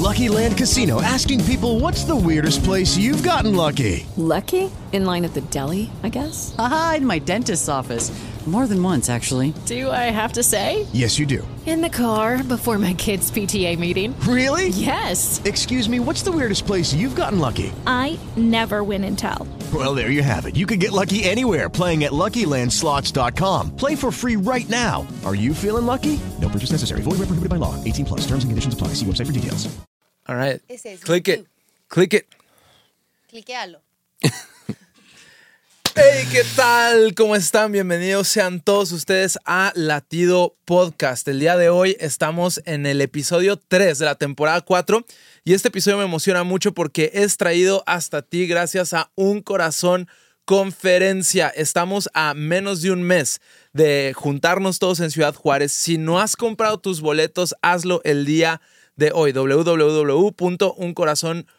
Lucky Land Casino, asking people, what's the weirdest place you've gotten lucky? Lucky? In line at the deli, I guess? Aha, in my dentist's office. More than once, actually. Do I have to say? Yes, you do. In the car before my kids' PTA meeting. Really? Yes. Excuse me, what's the weirdest place you've gotten lucky? I never win and tell. Well, there you have it. You can get lucky anywhere, playing at LuckyLandSlots.com. Play for free right now. Are you feeling lucky? No purchase necessary. Void where prohibited by law. 18 plus. Terms and conditions apply. See website for details. All right. Ese es Click it. YouTube. Click it. Cliquéalo. Hey, ¿qué tal? ¿Cómo están? Bienvenidos sean todos ustedes a Latido Podcast. El día de hoy estamos en el episodio 3 de la temporada 4 y este episodio me emociona mucho porque es traído hasta ti gracias a Un Corazón Conferencia. Estamos a menos de un mes de juntarnos todos en Ciudad Juárez. Si no has comprado tus boletos, hazlo el día de hoy. www.uncorazon.org.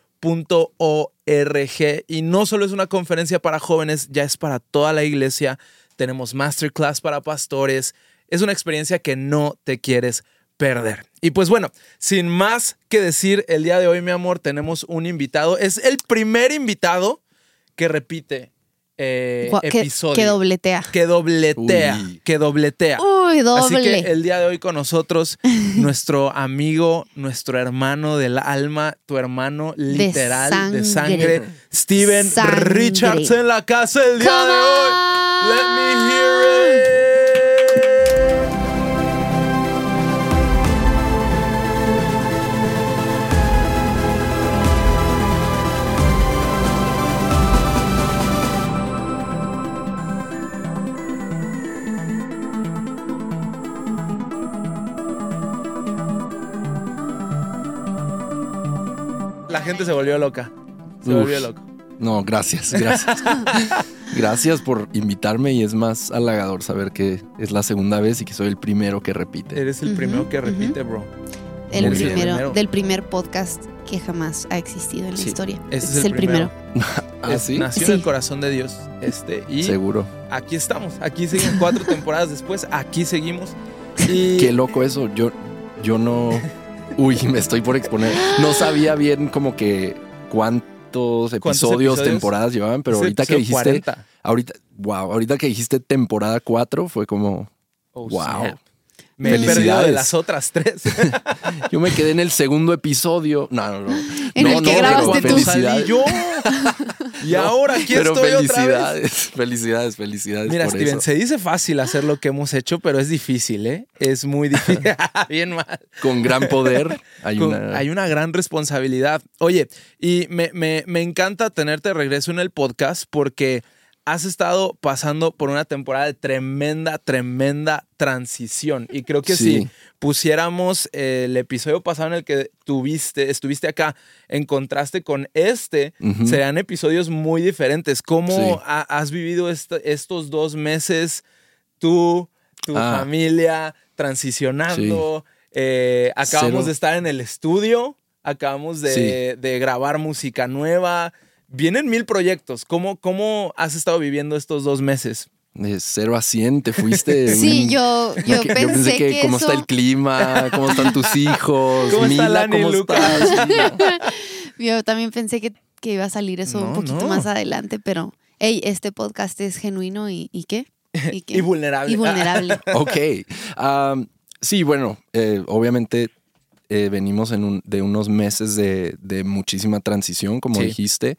Y no solo es una conferencia para jóvenes, ya es para toda la iglesia. Tenemos masterclass para pastores. Es una experiencia que no te quieres perder. Y pues bueno, sin más que decir, el día de hoy, mi amor, tenemos un invitado. Es el primer invitado que repite episodio. Que dobletea. Que dobletea. Uy. Que dobletea. Uy, doble. Así que el día de hoy con nosotros, nuestro amigo, nuestro hermano del alma, tu hermano literal de sangre, Steven Richards en la casa el día de hoy. Let me hear it. La gente se volvió loca. Se volvió loco. No, gracias. Gracias por invitarme y es más halagador saber que es la segunda vez y que soy el primero que repite. Eres el primero que repite, bro. El Muy bien. primero, del primer podcast que jamás ha existido en la Sí, historia. este es el primero. ¿Ah, sí? Nació Sí. en el corazón de Dios. Y Seguro. aquí estamos. Aquí seguimos 4 temporadas después. Aquí seguimos. Y Qué loco eso. Yo no... Uy, me estoy por exponer. No sabía bien como que cuántos episodios, temporadas llevaban, pero Ese ahorita que episodio dijiste... 40. Ahorita que dijiste temporada 4 fue como... Oh, wow. snap. Me he perdido de Felicidades. las otras 3. Yo me quedé en el segundo episodio. No. En el que grabaste pero tú. felicidades. Yo. Y ahora aquí Pero estoy otra vez. felicidades Mira, por Steven, eso. se dice fácil hacer lo que hemos hecho, pero es difícil, ¿eh? Es muy difícil. Bien mal. Con gran poder hay Hay una gran responsabilidad. Oye, y me encanta tenerte de regreso en el podcast porque has estado pasando por una temporada de tremenda transición. Y creo que Sí. si pusiéramos el episodio pasado en el que estuviste acá en contraste con Ujú. serían episodios muy diferentes. ¿Cómo Sí. has vivido estos 2 meses tú, tu familia, transicionando? Acabamos Cero. de estar en el estudio, acabamos de grabar música nueva. Vienen 1000 proyectos. ¿Cómo has estado viviendo estos 2 meses? De 0 a 100 te fuiste. Sí, yo pensé que cómo eso... está el clima, cómo están tus hijos, ¿Cómo está Mila, Lani, cómo Lucas? estás. Yo también pensé que iba a salir eso un poquito más adelante, pero hey, este podcast es genuino y ¿qué? ¿Y qué? Y vulnerable. Y vulnerable. Ok. Sí, bueno, obviamente venimos de unos meses de muchísima transición, como Sí. dijiste,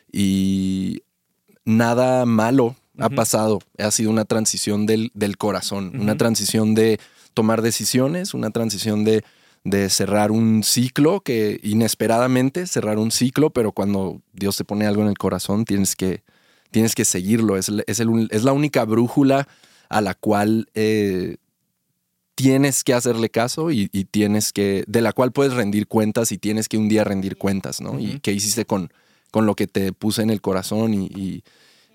y nada malo ha pasado. Ha sido una transición del corazón, una transición de tomar decisiones, una transición de cerrar un ciclo, que inesperadamente cerrar un ciclo, pero cuando Dios te pone algo en el corazón tienes que seguirlo. Es la única brújula a la cual tienes que hacerle caso y de la cual puedes rendir cuentas y tienes que un día rendir cuentas, ¿no? Y qué hiciste con lo que te puse en el corazón y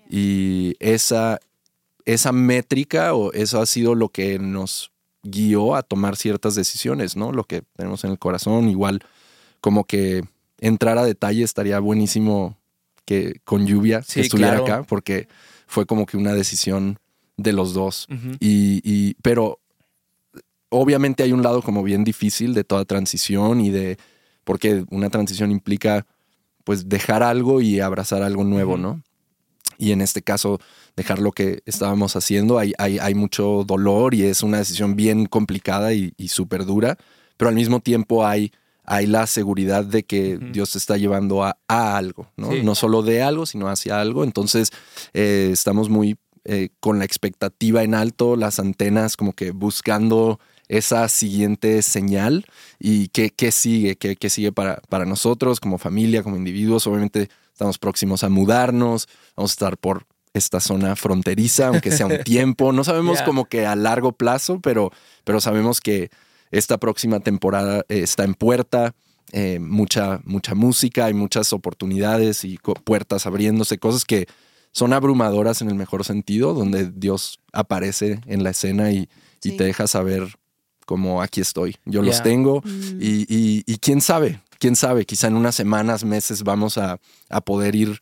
esa métrica o eso ha sido lo que nos guió a tomar ciertas decisiones, ¿no? Lo que tenemos en el corazón, igual como que entrar a detalle estaría buenísimo que con Lluvia Sí, estuviera claro. acá, porque fue como que una decisión de los dos. Ujú. Pero obviamente hay un lado como bien difícil de toda transición y de porque una transición implica pues dejar algo y abrazar algo nuevo, ¿no? Y en este caso, dejar lo que estábamos haciendo, hay mucho dolor y es una decisión bien complicada y súper dura, pero al mismo tiempo hay la seguridad de que Dios te está llevando a algo, ¿no? Sí. No solo de algo, sino hacia algo. Entonces, estamos muy con la expectativa en alto, las antenas como que buscando esa siguiente señal y qué sigue, qué sigue para nosotros como familia, como individuos. Obviamente estamos próximos a mudarnos, vamos a estar por esta zona fronteriza, aunque sea un tiempo. No sabemos como que a largo plazo, pero sabemos que esta próxima temporada está en puerta. Mucha música, hay muchas oportunidades y puertas abriéndose, cosas que son abrumadoras en el mejor sentido, donde Dios aparece en la escena y te deja saber como aquí estoy, yo los tengo y quién sabe, quizá en unas semanas, meses vamos a poder ir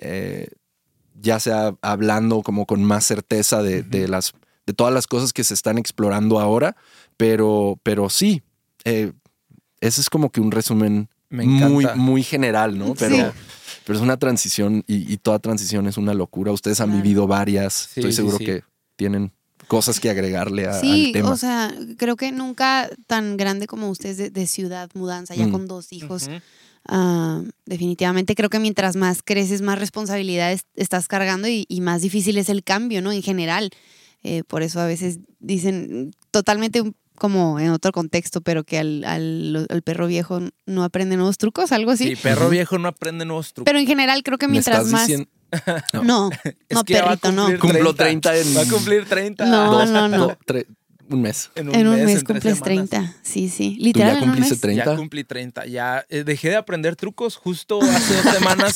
ya sea hablando como con más certeza de todas las cosas que se están explorando ahora, pero sí, ese es como que un resumen muy general, ¿no? Pero es una transición y toda transición es una locura. Ustedes han vivido varias, estoy seguro que tienen cosas que agregarle al tema. O sea, creo que nunca tan grande como ustedes de ciudad, mudanza, ya con 2 hijos. Definitivamente creo que mientras más creces, más responsabilidades estás cargando y más difícil es el cambio, ¿no? En general. Por eso a veces dicen totalmente como en otro contexto, pero que al perro viejo no aprende nuevos trucos, algo así. Sí, perro viejo no aprende nuevos trucos. Pero en general creo que mientras más... No, perrito, no. Cumplo 30 en... Va a cumplir 30. No. Un mes. En un mes cumples 30. Sí. Literal, ¿Tú ya cumpliste 30? Ya cumplí 30. Ya dejé de aprender trucos justo hace 2 semanas.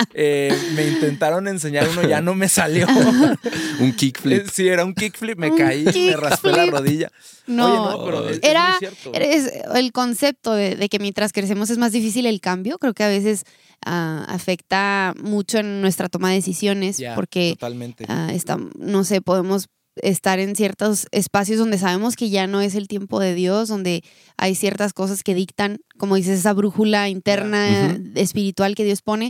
Me intentaron enseñar uno, ya no me salió. Un kickflip. Sí, era un kickflip. Me caí, me raspé la rodilla. No, oye, pero es era muy cierto. el concepto de que mientras crecemos es más difícil el cambio. Creo que a veces afecta mucho en nuestra toma de decisiones porque totalmente. No sé, podemos estar en ciertos espacios donde sabemos que ya no es el tiempo de Dios, donde hay ciertas cosas que dictan, como dices, esa brújula interna espiritual que Dios pone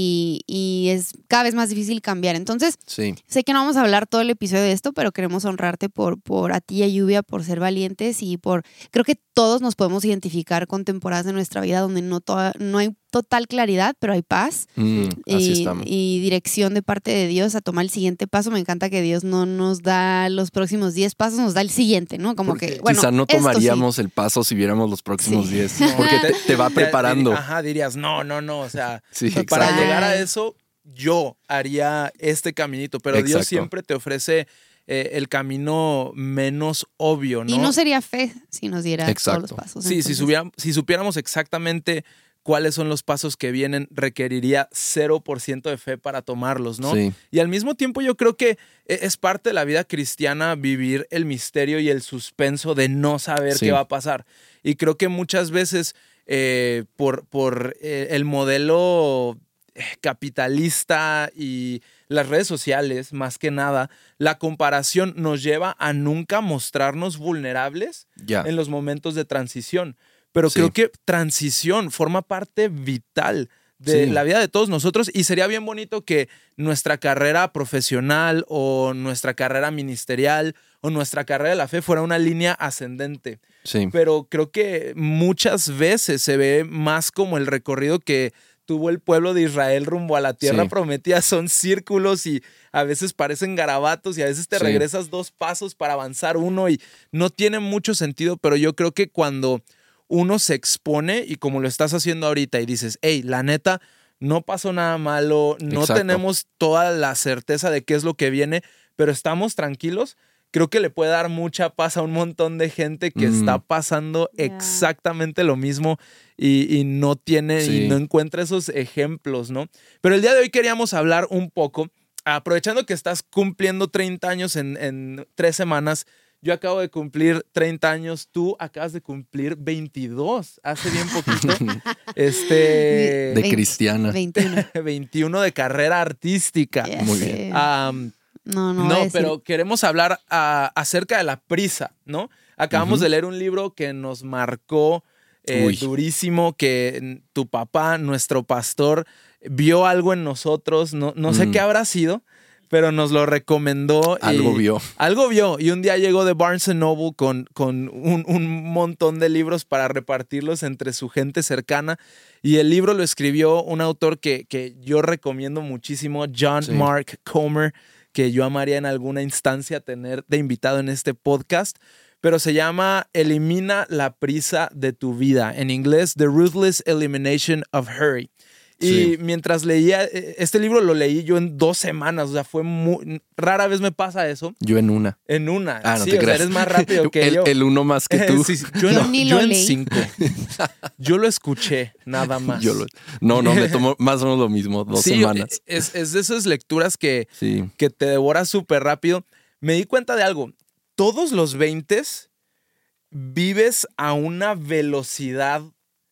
y es cada vez más difícil cambiar. Entonces, sé que no vamos a hablar todo el episodio de esto, pero queremos honrarte por a ti y a Lluvia por ser valientes y creo que todos nos podemos identificar con temporadas de nuestra vida donde no hay total claridad, pero hay paz así estamos. Y dirección de parte de Dios a tomar el siguiente paso. Me encanta que Dios no nos da los próximos 10 pasos, nos da el siguiente, ¿no? Como porque que, bueno, quizá no tomaríamos el paso si viéramos los próximos 10, porque te va preparando. Dirías, no, o sea, exacto. Para llegar a eso, yo haría este caminito, pero Dios siempre te ofrece el camino menos obvio, ¿no? Y no sería fe si nos diera todos los pasos. Sí, si supiéramos exactamente cuáles son los pasos que vienen, requeriría 0% de fe para tomarlos, ¿no? Sí. Y al mismo tiempo yo creo que es parte de la vida cristiana vivir el misterio y el suspenso de no saber qué va a pasar. Y creo que muchas veces por el modelo capitalista y las redes sociales, más que nada, la comparación nos lleva a nunca mostrarnos vulnerables en los momentos de transición. Pero creo que transición forma parte vital de la vida de todos nosotros y sería bien bonito que nuestra carrera profesional o nuestra carrera ministerial o nuestra carrera de la fe fuera una línea ascendente. Sí. Pero creo que muchas veces se ve más como el recorrido que tuvo el pueblo de Israel rumbo a la tierra prometida. Son círculos y a veces parecen garabatos y a veces te regresas 2 pasos para avanzar 1 y no tiene mucho sentido, pero yo creo que cuando uno se expone y como lo estás haciendo ahorita y dices, hey, la neta, no pasó nada malo, no tenemos toda la certeza de qué es lo que viene, pero estamos tranquilos, creo que le puede dar mucha paz a un montón de gente que está pasando exactamente lo mismo y no tiene y no encuentra esos ejemplos, ¿no? Pero el día de hoy queríamos hablar un poco, aprovechando que estás cumpliendo 30 años en 3 semanas. Yo acabo de cumplir 30 años, tú acabas de cumplir 22, hace bien poquito. De cristiana. 21 de carrera artística. Muy bien. No, pero queremos hablar acerca de la prisa, ¿no? Acabamos de leer un libro que nos marcó durísimo, que tu papá, nuestro pastor, vio algo en nosotros, no sé qué habrá sido, pero nos lo recomendó. Algo vio. Algo vio. Y un día llegó de Barnes Noble con un montón de libros para repartirlos entre su gente cercana. Y el libro lo escribió un autor que yo recomiendo muchísimo, John Mark Comer, que yo amaría en alguna instancia tener de invitado en este podcast. Pero se llama Elimina la prisa de tu vida. En inglés, The Ruthless Elimination of Hurry. Y mientras leía, este libro lo leí yo en 2 semanas, o sea, rara vez me pasa eso. Yo en una. En una. Ah, no sí, te o sea, creas. eres más rápido que yo. El uno más que tú. Sí, Yo ni lo en leí. 5. Yo lo escuché, nada más. No, me tomó más o menos lo mismo, 2 semanas. Es de esas lecturas que te devoras súper rápido. Me di cuenta de algo. Todos los 20s vives a una velocidad,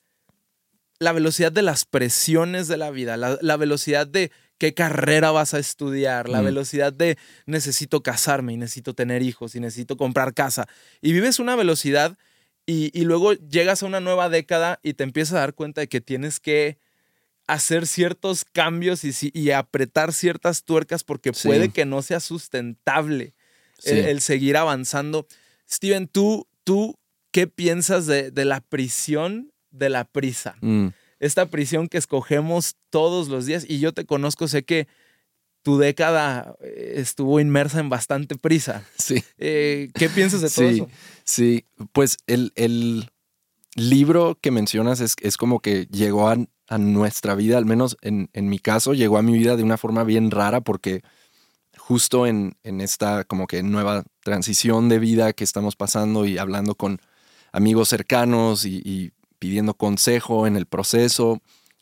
la velocidad de las presiones de la vida, la velocidad de qué carrera vas a estudiar, la velocidad de necesito casarme y necesito tener hijos y necesito comprar casa. Y vives una velocidad y luego llegas a una nueva década y te empiezas a dar cuenta de que tienes que hacer ciertos cambios y apretar ciertas tuercas porque puede que no sea sustentable el seguir avanzando. Steven, ¿tú qué piensas de la prisión de la prisa? Esta prisión que escogemos todos los días, y yo te conozco, sé que tu década estuvo inmersa en bastante prisa. Sí. ¿Qué piensas de todo eso? Sí, pues el libro que mencionas es como que llegó a nuestra vida, al menos en mi caso, llegó a mi vida de una forma bien rara porque justo en esta como que nueva transición de vida que estamos pasando y hablando con amigos cercanos y pidiendo consejo en el proceso,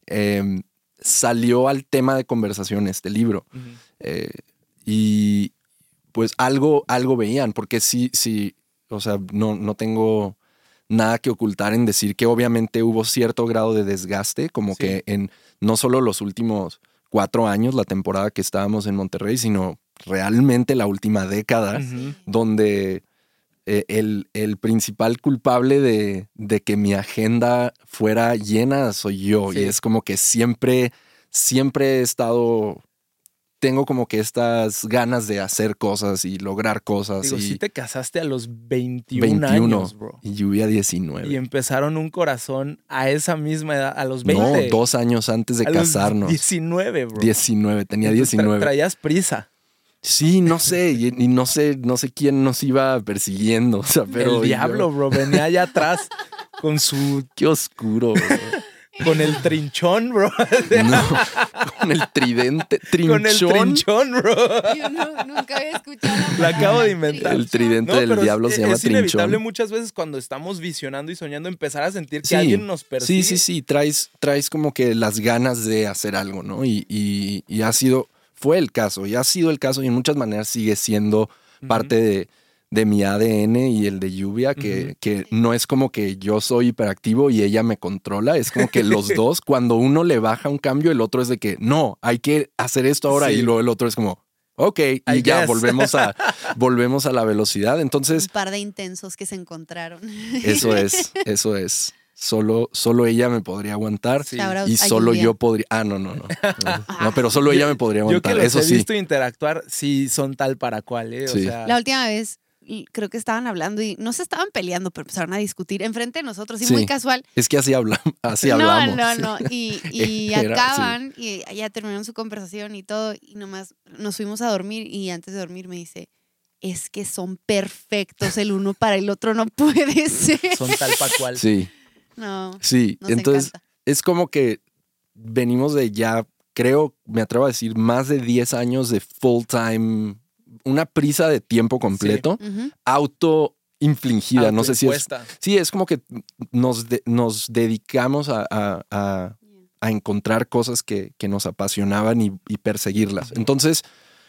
salió al tema de conversación este libro. Y pues algo veían, porque sí, o sea, no tengo nada que ocultar en decir que obviamente hubo cierto grado de desgaste, como que en no solo los últimos 4 años, la temporada que estábamos en Monterrey, sino realmente la última década, donde el principal culpable de que mi agenda fuera llena soy yo. Y es como que siempre he estado... Tengo como que estas ganas de hacer cosas y lograr cosas. Digo, sí te casaste a los 21 años, bro. Y yo a 19. Y empezaron un corazón a esa misma edad, a los 20. No, 2 años antes de casarnos. 19, bro. 19, tenía 19. Traías prisa. Sí, no sé, y no sé quién nos iba persiguiendo. O sea, pero el diablo, bro, venía allá atrás con su... Qué oscuro, bro. Con el trinchón, bro. No, con el tridente. ¿Trinchón? Con el trinchón, bro. Yo nunca había escuchado la acabo de inventar. El tridente del diablo se llama trinchón. Es inevitable muchas veces cuando estamos visionando y soñando empezar a sentir que alguien nos persigue. Sí. Traes como que las ganas de hacer algo, ¿no? Y fue el caso, y ha sido el caso, y en muchas maneras sigue siendo parte de mi ADN y el de Lluvia, que no es como que yo soy hiperactivo y ella me controla, es como que los dos, cuando uno le baja un cambio, el otro es de que no, hay que hacer esto ahora, y luego el otro es como, ok, y ya volvemos a la velocidad. Entonces, un par de intensos que se encontraron. Eso es. Solo ella me podría aguantar y solo yo podría... No, pero solo ella me podría aguantar. Yo que eso los he sí. visto interactuar, sí son tal para cual, ¿eh? Sí. O sea... La última vez creo que estaban hablando y no se estaban peleando, pero empezaron a discutir enfrente de nosotros, y muy casual. Es que así hablamos. No. Y acaban y ya terminaron su conversación y todo, y nomás nos fuimos a dormir, y antes de dormir me dice, es que son perfectos el uno para el otro, no puede ser. Son tal para cual. Sí. No. Sí, nos entonces encanta. es como que venimos de ya, creo, me atrevo a decir, más de 10 años de full time, una prisa de tiempo completo, autoinfligida. No sé si es... Sí, es como que nos dedicamos a encontrar cosas que nos apasionaban y perseguirlas. Entonces,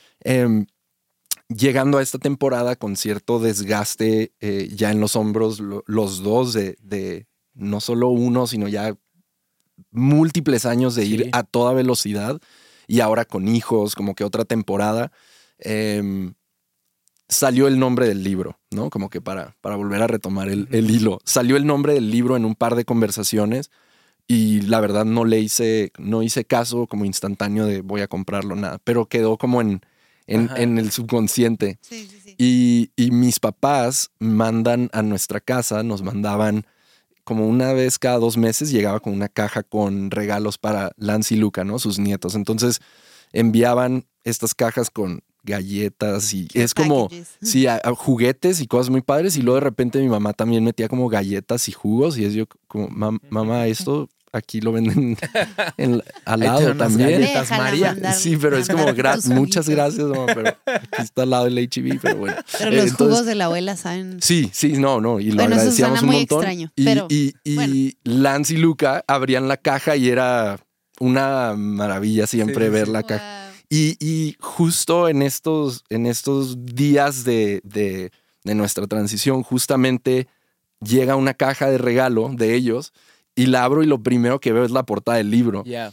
llegando a esta temporada con cierto desgaste ya en los hombros, los dos de no solo uno, sino ya múltiples años de ir a toda velocidad, y ahora con hijos, como que otra temporada. salió el nombre del libro, ¿no? Como que para volver a retomar el hilo. Salió el nombre del libro en un par de conversaciones y la verdad no hice caso como instantáneo de voy a comprarlo, nada. Pero quedó como en el subconsciente. Sí. Y mis papás mandan a nuestra casa, nos mandaban como una vez cada 2 meses, llegaba con una caja con regalos para Lance y Luca, ¿no? Sus nietos. Entonces enviaban estas cajas con galletas y es como, sí, a juguetes y cosas muy padres. Y luego de repente mi mamá también metía como galletas y jugos y es yo como, mamá, esto aquí lo venden al lado también. Galletas, María. Sí, pero es como, muchas gracias, mamá, pero aquí está al lado del H-E-B, pero bueno. Pero los jugos de la abuela saben. Sí, no, y lo bueno, agradecíamos un montón. Extraño, y Lance y Luca abrían la caja y era una maravilla siempre ver la caja. Y justo en estos días de nuestra transición, justamente llega una caja de regalo de ellos y la abro y lo primero que veo es la portada del libro. Yeah.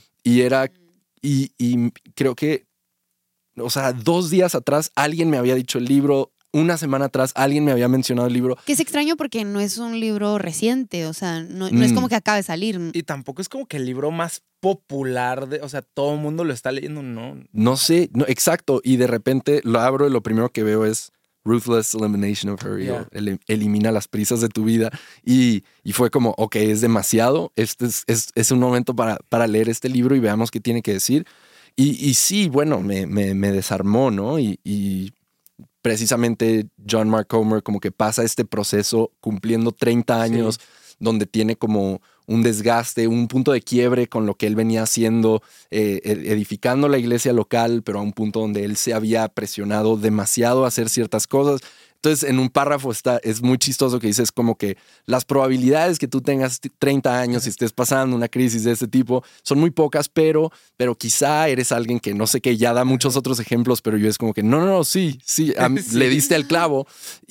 Y creo que, o sea, 2 días atrás alguien me había dicho el libro, una semana atrás alguien me había mencionado el libro. Que es extraño porque no es un libro reciente, o sea, no es como que acaba de salir. Y tampoco es como que el libro más popular, o sea, todo el mundo lo está leyendo, ¿no? No sé, no, exacto. Y de repente lo abro y lo primero que veo es Ruthless Elimination of Hurry, o elimina las prisas de tu vida. Y fue como, ok, es demasiado. Este es un momento para leer este libro y veamos qué tiene que decir. Y sí, bueno, me desarmó, ¿no? Y precisamente John Mark Comer como que pasa este proceso cumpliendo 30 años, donde tiene como un desgaste, un punto de quiebre con lo que él venía haciendo, edificando la iglesia local, pero a un punto donde él se había presionado demasiado a hacer ciertas cosas. Entonces, en un párrafo es muy chistoso que dices como que las probabilidades que tú tengas 30 años y estés pasando una crisis de este tipo son muy pocas, pero quizá eres alguien que no sé qué, ya da muchos otros ejemplos, pero yo es como que no, sí, le diste al clavo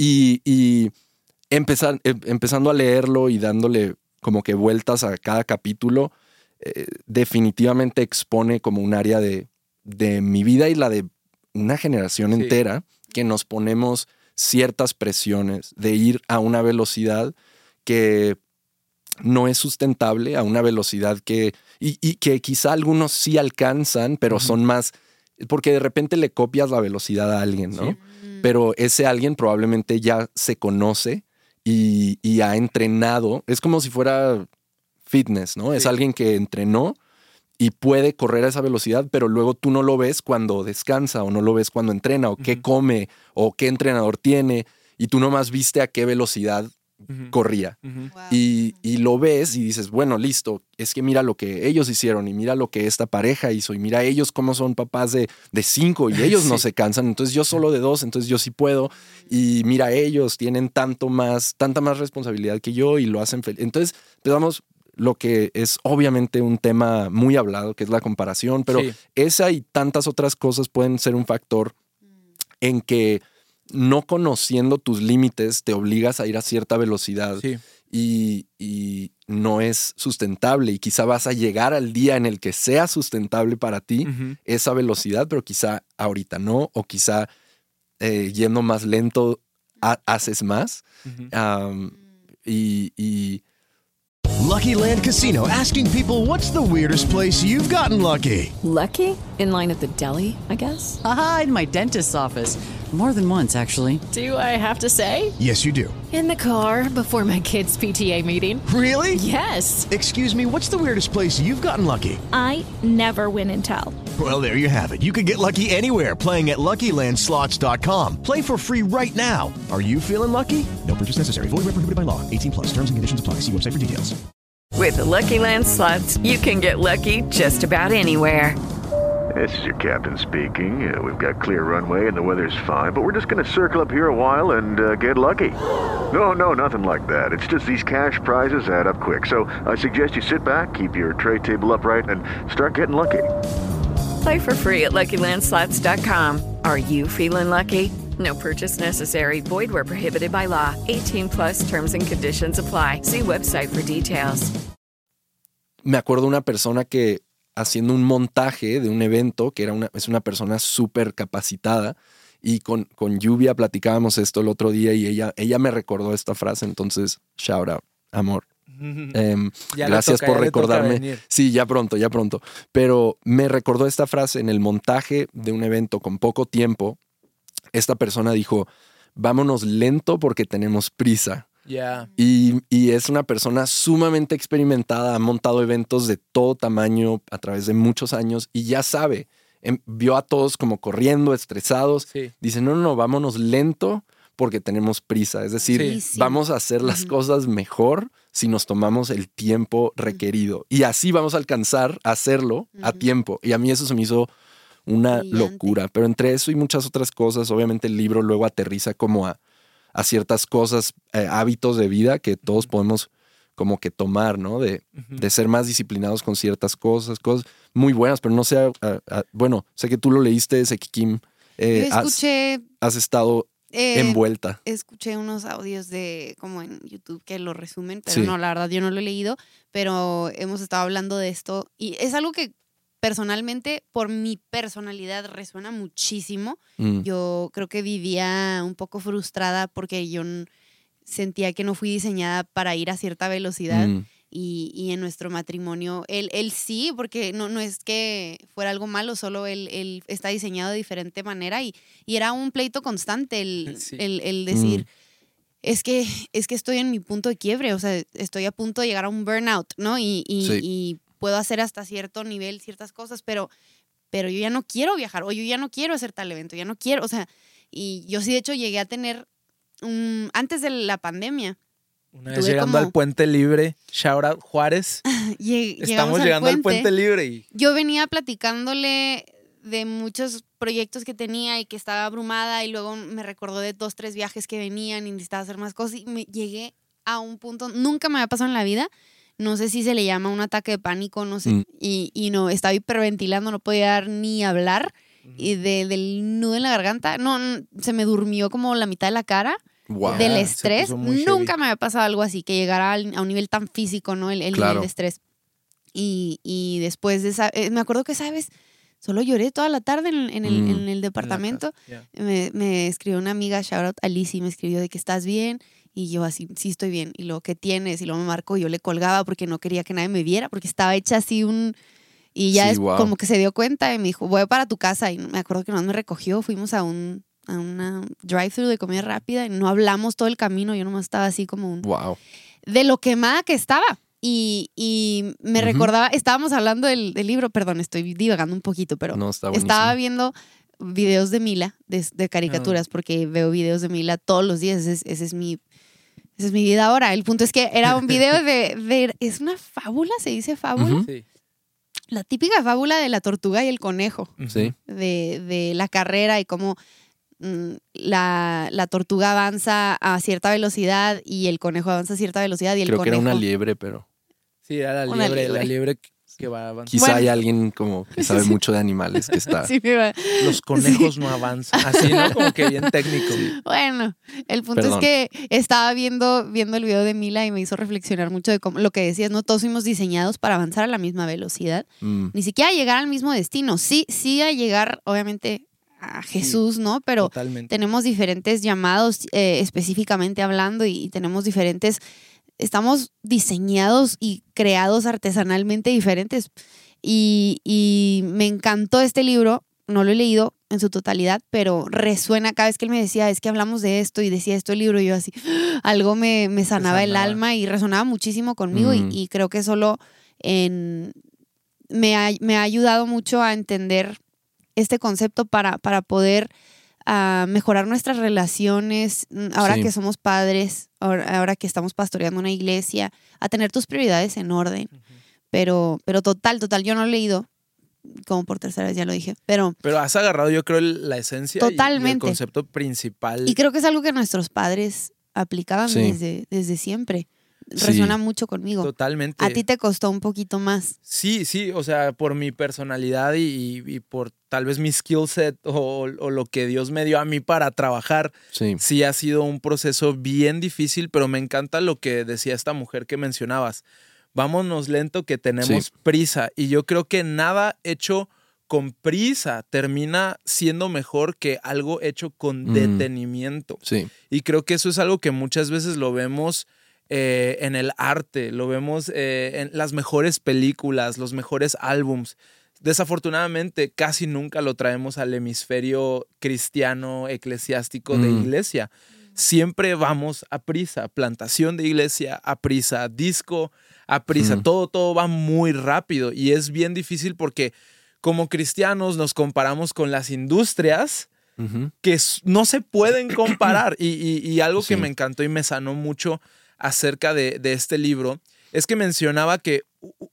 y empezando a leerlo y dándole como que vueltas a cada capítulo, definitivamente expone como un área de mi vida y la de una generación entera que nos ponemos ciertas presiones de ir a una velocidad que no es sustentable, a una velocidad que quizá algunos sí alcanzan, pero son más, porque de repente le copias la velocidad a alguien, ¿no? Sí. Pero ese alguien probablemente ya se conoce y ha entrenado. Es como si fuera fitness, ¿no? Sí. Es alguien que entrenó y puede correr a esa velocidad, pero luego tú no lo ves cuando descansa o no lo ves cuando entrena o qué come o qué entrenador tiene y tú nomás viste a qué velocidad corría. Wow. Y lo ves y dices, bueno, listo, es que mira lo que ellos hicieron y mira lo que esta pareja hizo y mira ellos cómo son papás de 5 y ellos no se cansan, entonces yo solo de 2, entonces yo sí puedo y mira ellos tienen tanta más responsabilidad que yo y lo hacen feliz. Entonces empezamos lo que es obviamente un tema muy hablado, que es la comparación, pero esa y tantas otras cosas pueden ser un factor en que no conociendo tus límites te obligas a ir a cierta velocidad y no es sustentable y quizá vas a llegar al día en el que sea sustentable para ti esa velocidad, pero quizá ahorita no, o quizá yendo más lento haces más. Lucky Land Casino, asking people, what's the weirdest place you've gotten lucky? Lucky? In line at the deli, I guess? Aha, in my dentist's office. More than once, actually. Do I have to say? Yes, you do. In the car before my kids' PTA meeting. Really? Yes. Excuse me, what's the weirdest place you've gotten lucky? I never win and tell. Well, there you have it. You can get lucky anywhere, playing at LuckyLandSlots.com. Play for free right now. Are you feeling lucky? No purchase necessary. Void where prohibited by law. 18+. Terms and conditions apply. See website for details. With the Lucky Land Slots, you can get lucky just about anywhere. This is your captain speaking. We've got clear runway and the weather's fine, but we're just going to circle up here a while and get lucky. No, nothing like that. It's just these cash prizes add up quick. So I suggest you sit back, keep your tray table upright, and start getting lucky. Play for free at LuckyLandSlots.com. Are you feeling lucky? No purchase necessary. Void where prohibited by law. 18+ terms and conditions apply. See website for details. Me acuerdo de una persona que haciendo un montaje de un evento, que es una persona súper capacitada Y con Lluvia platicábamos esto el otro día y ella me recordó esta frase, entonces shout out, amor. Gracias por recordarme. Sí, ya pronto. Pero me recordó esta frase en el montaje de un evento con poco tiempo. Esta persona dijo, vámonos lento porque tenemos prisa. Yeah. Y es una persona sumamente experimentada, ha montado eventos de todo tamaño a través de muchos años y ya sabe, vio a todos como corriendo, estresados. Sí. Dice, no, vámonos lento porque tenemos prisa. Es decir, vamos a hacer las cosas mejor si nos tomamos el tiempo requerido. Y así vamos a alcanzar a hacerlo a tiempo. Y a mí eso se me hizo una locura. Pero entre eso y muchas otras cosas, obviamente el libro luego aterriza como a ciertas cosas, hábitos de vida que todos podemos como que tomar, ¿no? De ser más disciplinados con ciertas cosas muy buenas, pero no sé, bueno, sé que tú lo leíste, Sekikim. Has estado envuelta. Escuché unos audios de como en YouTube que lo resumen, pero no, la verdad yo no lo he leído, pero hemos estado hablando de esto y es algo que personalmente, por mi personalidad, resuena muchísimo. Yo creo que vivía un poco frustrada porque yo sentía que no fui diseñada para ir a cierta velocidad y en nuestro matrimonio, él sí, porque no es que fuera algo malo, solo él está diseñado de diferente manera y era un pleito constante el decir, es que estoy en mi punto de quiebre, o sea, estoy a punto de llegar a un burnout, ¿no? Y puedo hacer hasta cierto nivel ciertas cosas, pero yo ya no quiero viajar, o yo ya no quiero hacer tal evento, ya no quiero, o sea, y yo sí de hecho llegué a tener, antes de la pandemia. Una vez llegando al Puente Libre, shout out Juárez, estamos llegando al Puente Libre. Y yo venía platicándole de muchos proyectos que tenía y que estaba abrumada y luego me recordó de 2, 3 viajes que venían y necesitaba hacer más cosas y me llegué a un punto, nunca me había pasado en la vida. No sé si se le llama un ataque de pánico, no sé. Y no, estaba hiperventilando, no podía ni hablar. Y del nudo en la garganta, no, se me durmió como la mitad de la cara. Wow. Del estrés. Nunca me había pasado algo así, que llegara a un nivel tan físico, ¿no? El nivel de estrés. Y después de esa, me acuerdo que, ¿sabes? Solo lloré toda la tarde en el departamento. Me escribió una amiga, shout out Alicia, y me escribió de que estás bien. Y yo así, sí estoy bien. Y luego, ¿qué tienes? Y luego me marcó, yo le colgaba porque no quería que nadie me viera, porque estaba hecha así Y ya como que se dio cuenta y me dijo, voy para tu casa. Y me acuerdo que no me recogió, fuimos a una drive-thru de comida rápida y no hablamos todo el camino. Yo nomás estaba así como de lo quemada que estaba. Y me recordaba, estábamos hablando del libro, perdón, estoy divagando un poquito, pero estaba viendo videos de Mila, de caricaturas, porque veo videos de Mila todos los días. Esa es mi vida ahora. El punto es que era un video de ¿es una fábula? ¿Se dice fábula? Sí. La típica fábula de la tortuga y el conejo. Sí. De la carrera y cómo la tortuga avanza a cierta velocidad y el conejo avanza a cierta velocidad y el conejo... Creo que era una liebre, pero... Sí, era la liebre que va avanzando. Quizá hay alguien como que sabe mucho de animales que está... Sí, los conejos no avanzan. Así, ¿no? Como que bien técnico. Bueno, el punto es que estaba viendo el video de Mila y me hizo reflexionar mucho de cómo, lo que decías, ¿no? Todos fuimos diseñados para avanzar a la misma velocidad. Ni siquiera llegar al mismo destino. Sí a llegar, obviamente, a Jesús, ¿no? Pero tenemos diferentes llamados, específicamente hablando, y tenemos diferentes... Estamos diseñados y creados artesanalmente diferentes. Y me encantó este libro. No lo he leído en su totalidad, pero resuena cada vez que él me decía, es que hablamos de esto y decía esto el libro, y yo así, algo me sanaba el alma y resonaba muchísimo conmigo. Y creo que solo me ha ayudado mucho a entender este concepto para poder mejorar nuestras relaciones, ahora que somos padres, ahora que estamos pastoreando una iglesia, a tener tus prioridades en orden. Pero total, yo no lo he leído, como por tercera vez ya lo dije, pero has agarrado, yo creo, la esencia y el concepto principal. Y creo que es algo que nuestros padres aplicaban desde siempre. Resuena mucho conmigo. Totalmente. A ti te costó un poquito más. Sí, o sea, por mi personalidad y por tal vez mi skill set o lo que Dios me dio a mí para trabajar. Sí ha sido un proceso bien difícil, pero me encanta lo que decía esta mujer que mencionabas. Vámonos lento que tenemos prisa. Y yo creo que nada hecho con prisa termina siendo mejor que algo hecho con detenimiento. Sí. Y creo que eso es algo que muchas veces lo vemos en el arte, lo vemos en las mejores películas, los mejores álbums. Desafortunadamente, casi nunca lo traemos al hemisferio cristiano, eclesiástico de iglesia. Siempre vamos a prisa, plantación de iglesia a prisa, disco a prisa, todo va muy rápido y es bien difícil porque como cristianos nos comparamos con las industrias que no se pueden comparar y algo que me encantó y me sanó mucho acerca de este libro es que mencionaba que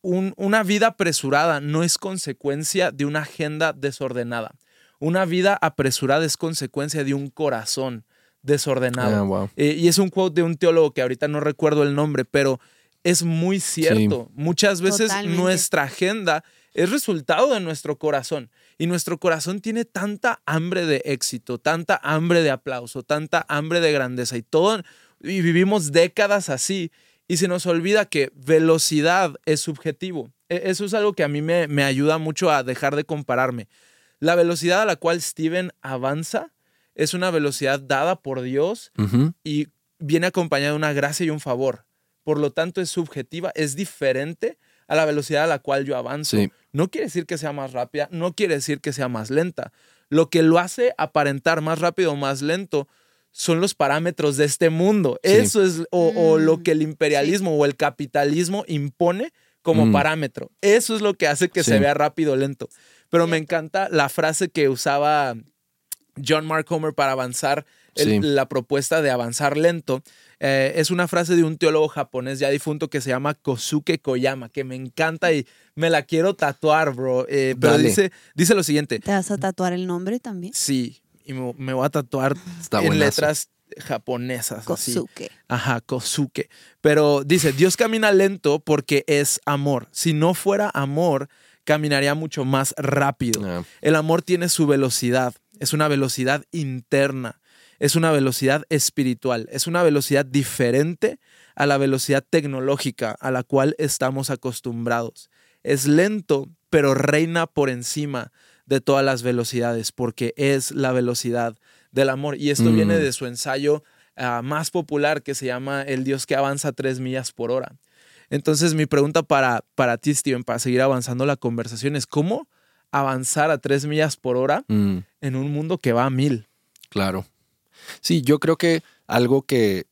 una vida apresurada no es consecuencia de una agenda desordenada. Una vida apresurada es consecuencia de un corazón desordenado. Wow. Y es un quote de un teólogo que ahorita no recuerdo el nombre, pero es muy cierto. Sí. Muchas veces Totalmente. Nuestra agenda es resultado de nuestro corazón. Y nuestro corazón tiene tanta hambre de éxito, tanta hambre de aplauso, tanta hambre de grandeza y todo. Y vivimos décadas así. Y se nos olvida que velocidad es subjetivo. Eso es algo que a mí me ayuda mucho a dejar de compararme. La velocidad a la cual Steven avanza es una velocidad dada por Dios y viene acompañada de una gracia y un favor. Por lo tanto, es subjetiva, es diferente a la velocidad a la cual yo avanzo. Sí. No quiere decir que sea más rápida, no quiere decir que sea más lenta. Lo que lo hace aparentar más rápido o más lento son los parámetros de este mundo. Sí. Eso es o lo que el imperialismo o el capitalismo impone como parámetro. Eso es lo que hace que se vea rápido o lento. Pero me encanta la frase que usaba John Mark Comer para avanzar, la propuesta de avanzar lento. Es una frase de un teólogo japonés ya difunto que se llama Kosuke Koyama, que me encanta y me la quiero tatuar, bro. Pero dice lo siguiente. ¿Te vas a tatuar el nombre también? Sí, y me voy a tatuar letras japonesas. Kosuke. Así. Ajá, Kosuke. Pero dice, Dios camina lento porque es amor. Si no fuera amor, caminaría mucho más rápido. El amor tiene su velocidad. Es una velocidad interna. Es una velocidad espiritual. Es una velocidad diferente a la velocidad tecnológica a la cual estamos acostumbrados. Es lento, pero reina por encima de todas las velocidades porque es la velocidad del amor. Y esto viene de su ensayo más popular que se llama El Dios que avanza a 3 millas por hora. Entonces mi pregunta para ti, Steven, para seguir avanzando la conversación es ¿cómo avanzar a 3 millas por hora en un mundo que va a 1000? Claro. Sí, yo creo que algo que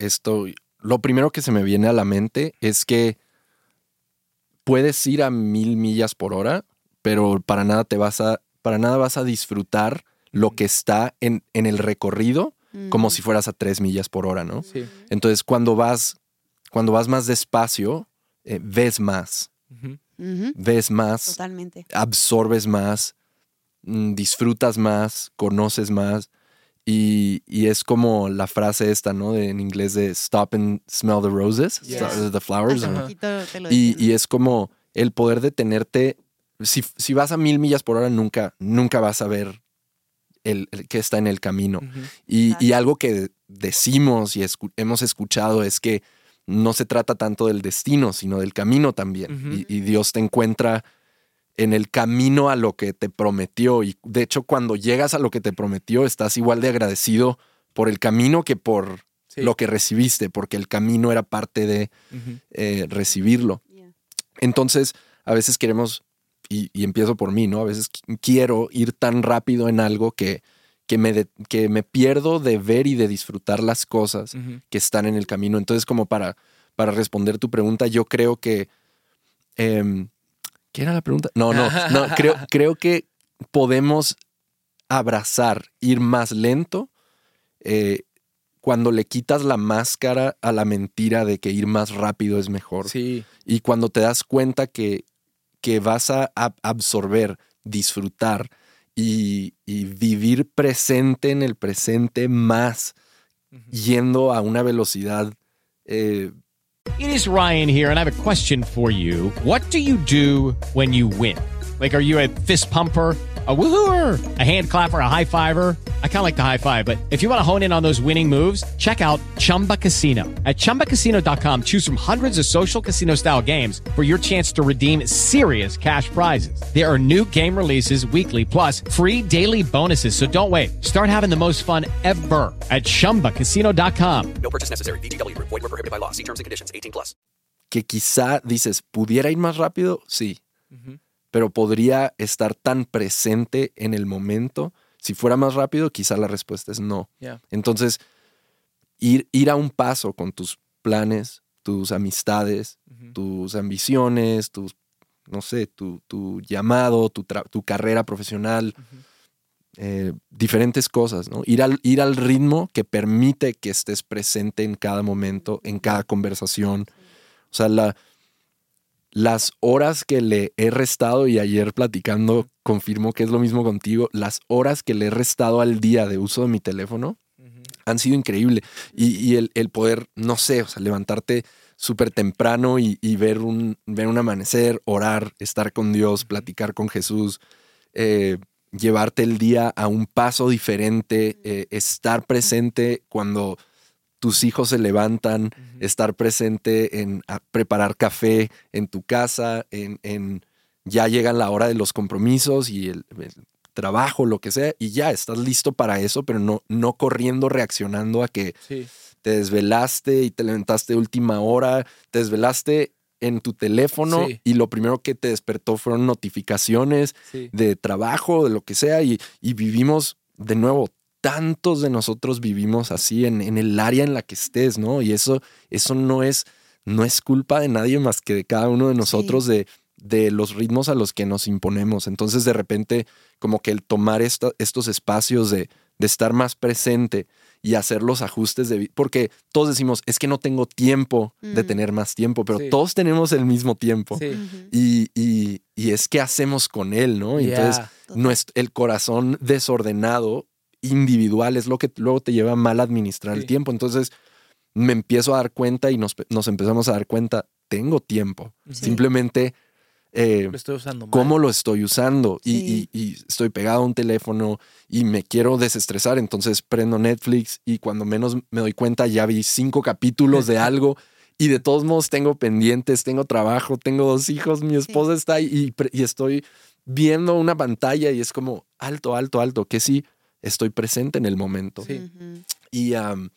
lo primero que se me viene a la mente es que puedes ir a 1000 millas por hora, pero para nada vas a disfrutar lo que está en el recorrido como si fueras a 3 millas por hora, ¿no? Sí. Entonces, cuando vas más despacio, ves más. Ves más. Totalmente. Absorbes más, disfrutas más, conoces más. Y es como la frase esta, ¿no? En inglés de stop and smell the roses, the flowers. Y es como el poder detenerte. Si vas a 1000 millas por hora, nunca vas a ver el que está en el camino. Y algo que decimos y hemos escuchado es que no se trata tanto del destino, sino del camino también. Y Dios te encuentra en el camino a lo que te prometió. Y de hecho, cuando llegas a lo que te prometió, estás igual de agradecido por el camino que por lo que recibiste, porque el camino era parte de recibirlo. Entonces, a veces queremos, y empiezo por mí, ¿no? A veces quiero ir tan rápido en algo que me pierdo de ver y de disfrutar las cosas que están en el camino. Entonces, como para responder tu pregunta, yo creo que... ¿Qué era la pregunta? No, creo que podemos abrazar, ir más lento cuando le quitas la máscara a la mentira de que ir más rápido es mejor. Sí. Y cuando te das cuenta que vas a absorber, disfrutar y vivir presente en el presente más, yendo a una velocidad... It is Ryan here, and I have a question for you. What do you do when you win? Like, are you a fist pumper, a woohooer, a hand clapper, a high fiver? I kind of like the high five, but if you want to hone in on those winning moves, check out Chumba Casino. At ChumbaCasino.com, choose from hundreds of social casino style games for your chance to redeem serious cash prizes. There are new game releases weekly, plus free daily bonuses. So don't wait. Start having the most fun ever at ChumbaCasino.com. No purchase necessary. VGW Group. Void where prohibited by law. See terms and conditions. 18+. Que quizá dices, ¿pudiera ir más rápido? Sí. Pero podría estar tan presente en el momento. Si fuera más rápido, quizá la respuesta es no. Yeah. Entonces, ir a un paso con tus planes, tus amistades, tus ambiciones, tus, no sé, tu llamado, tu carrera profesional, diferentes cosas, ¿no? Ir al ritmo que permite que estés presente en cada momento, en cada conversación. O sea, las horas que le he restado, y ayer platicando confirmo que es lo mismo contigo, las horas que le he restado al día de uso de mi teléfono han sido increíbles. Y el poder, no sé, o sea, levantarte súper temprano y ver un amanecer, orar, estar con Dios, platicar con Jesús, llevarte el día a un paso diferente, estar presente cuando tus hijos se levantan, estar presente en preparar café en tu casa, en ya llega la hora de los compromisos y el trabajo, lo que sea, y ya estás listo para eso, pero no corriendo, reaccionando a que te desvelaste y te levantaste de última hora, te desvelaste en tu teléfono y lo primero que te despertó fueron notificaciones de trabajo, de lo que sea, y vivimos de nuevo. Tantos de nosotros vivimos así en el área en la que estés, ¿no? Y eso no es culpa de nadie más que de cada uno de nosotros, de los ritmos a los que nos imponemos. Entonces, de repente, como que el tomar estos espacios de estar más presente y hacer los ajustes porque todos decimos, es que no tengo tiempo de tener más tiempo, pero todos tenemos el mismo tiempo. Y es que hacemos con él, ¿no? Y entonces, el corazón desordenado individual es lo que luego te lleva a mal administrar el tiempo. Entonces me empiezo a dar cuenta y nos empezamos a dar cuenta, tengo tiempo. Simplemente lo estoy usando mal. ¿Cómo lo estoy usando? Y estoy pegado a un teléfono y me quiero desestresar, entonces prendo Netflix y cuando menos me doy cuenta ya vi 5 capítulos de algo y de todos modos tengo pendientes, tengo trabajo, tengo 2 hijos, mi esposa está ahí y estoy viendo una pantalla y es como alto, que sí estoy presente en el momento. Y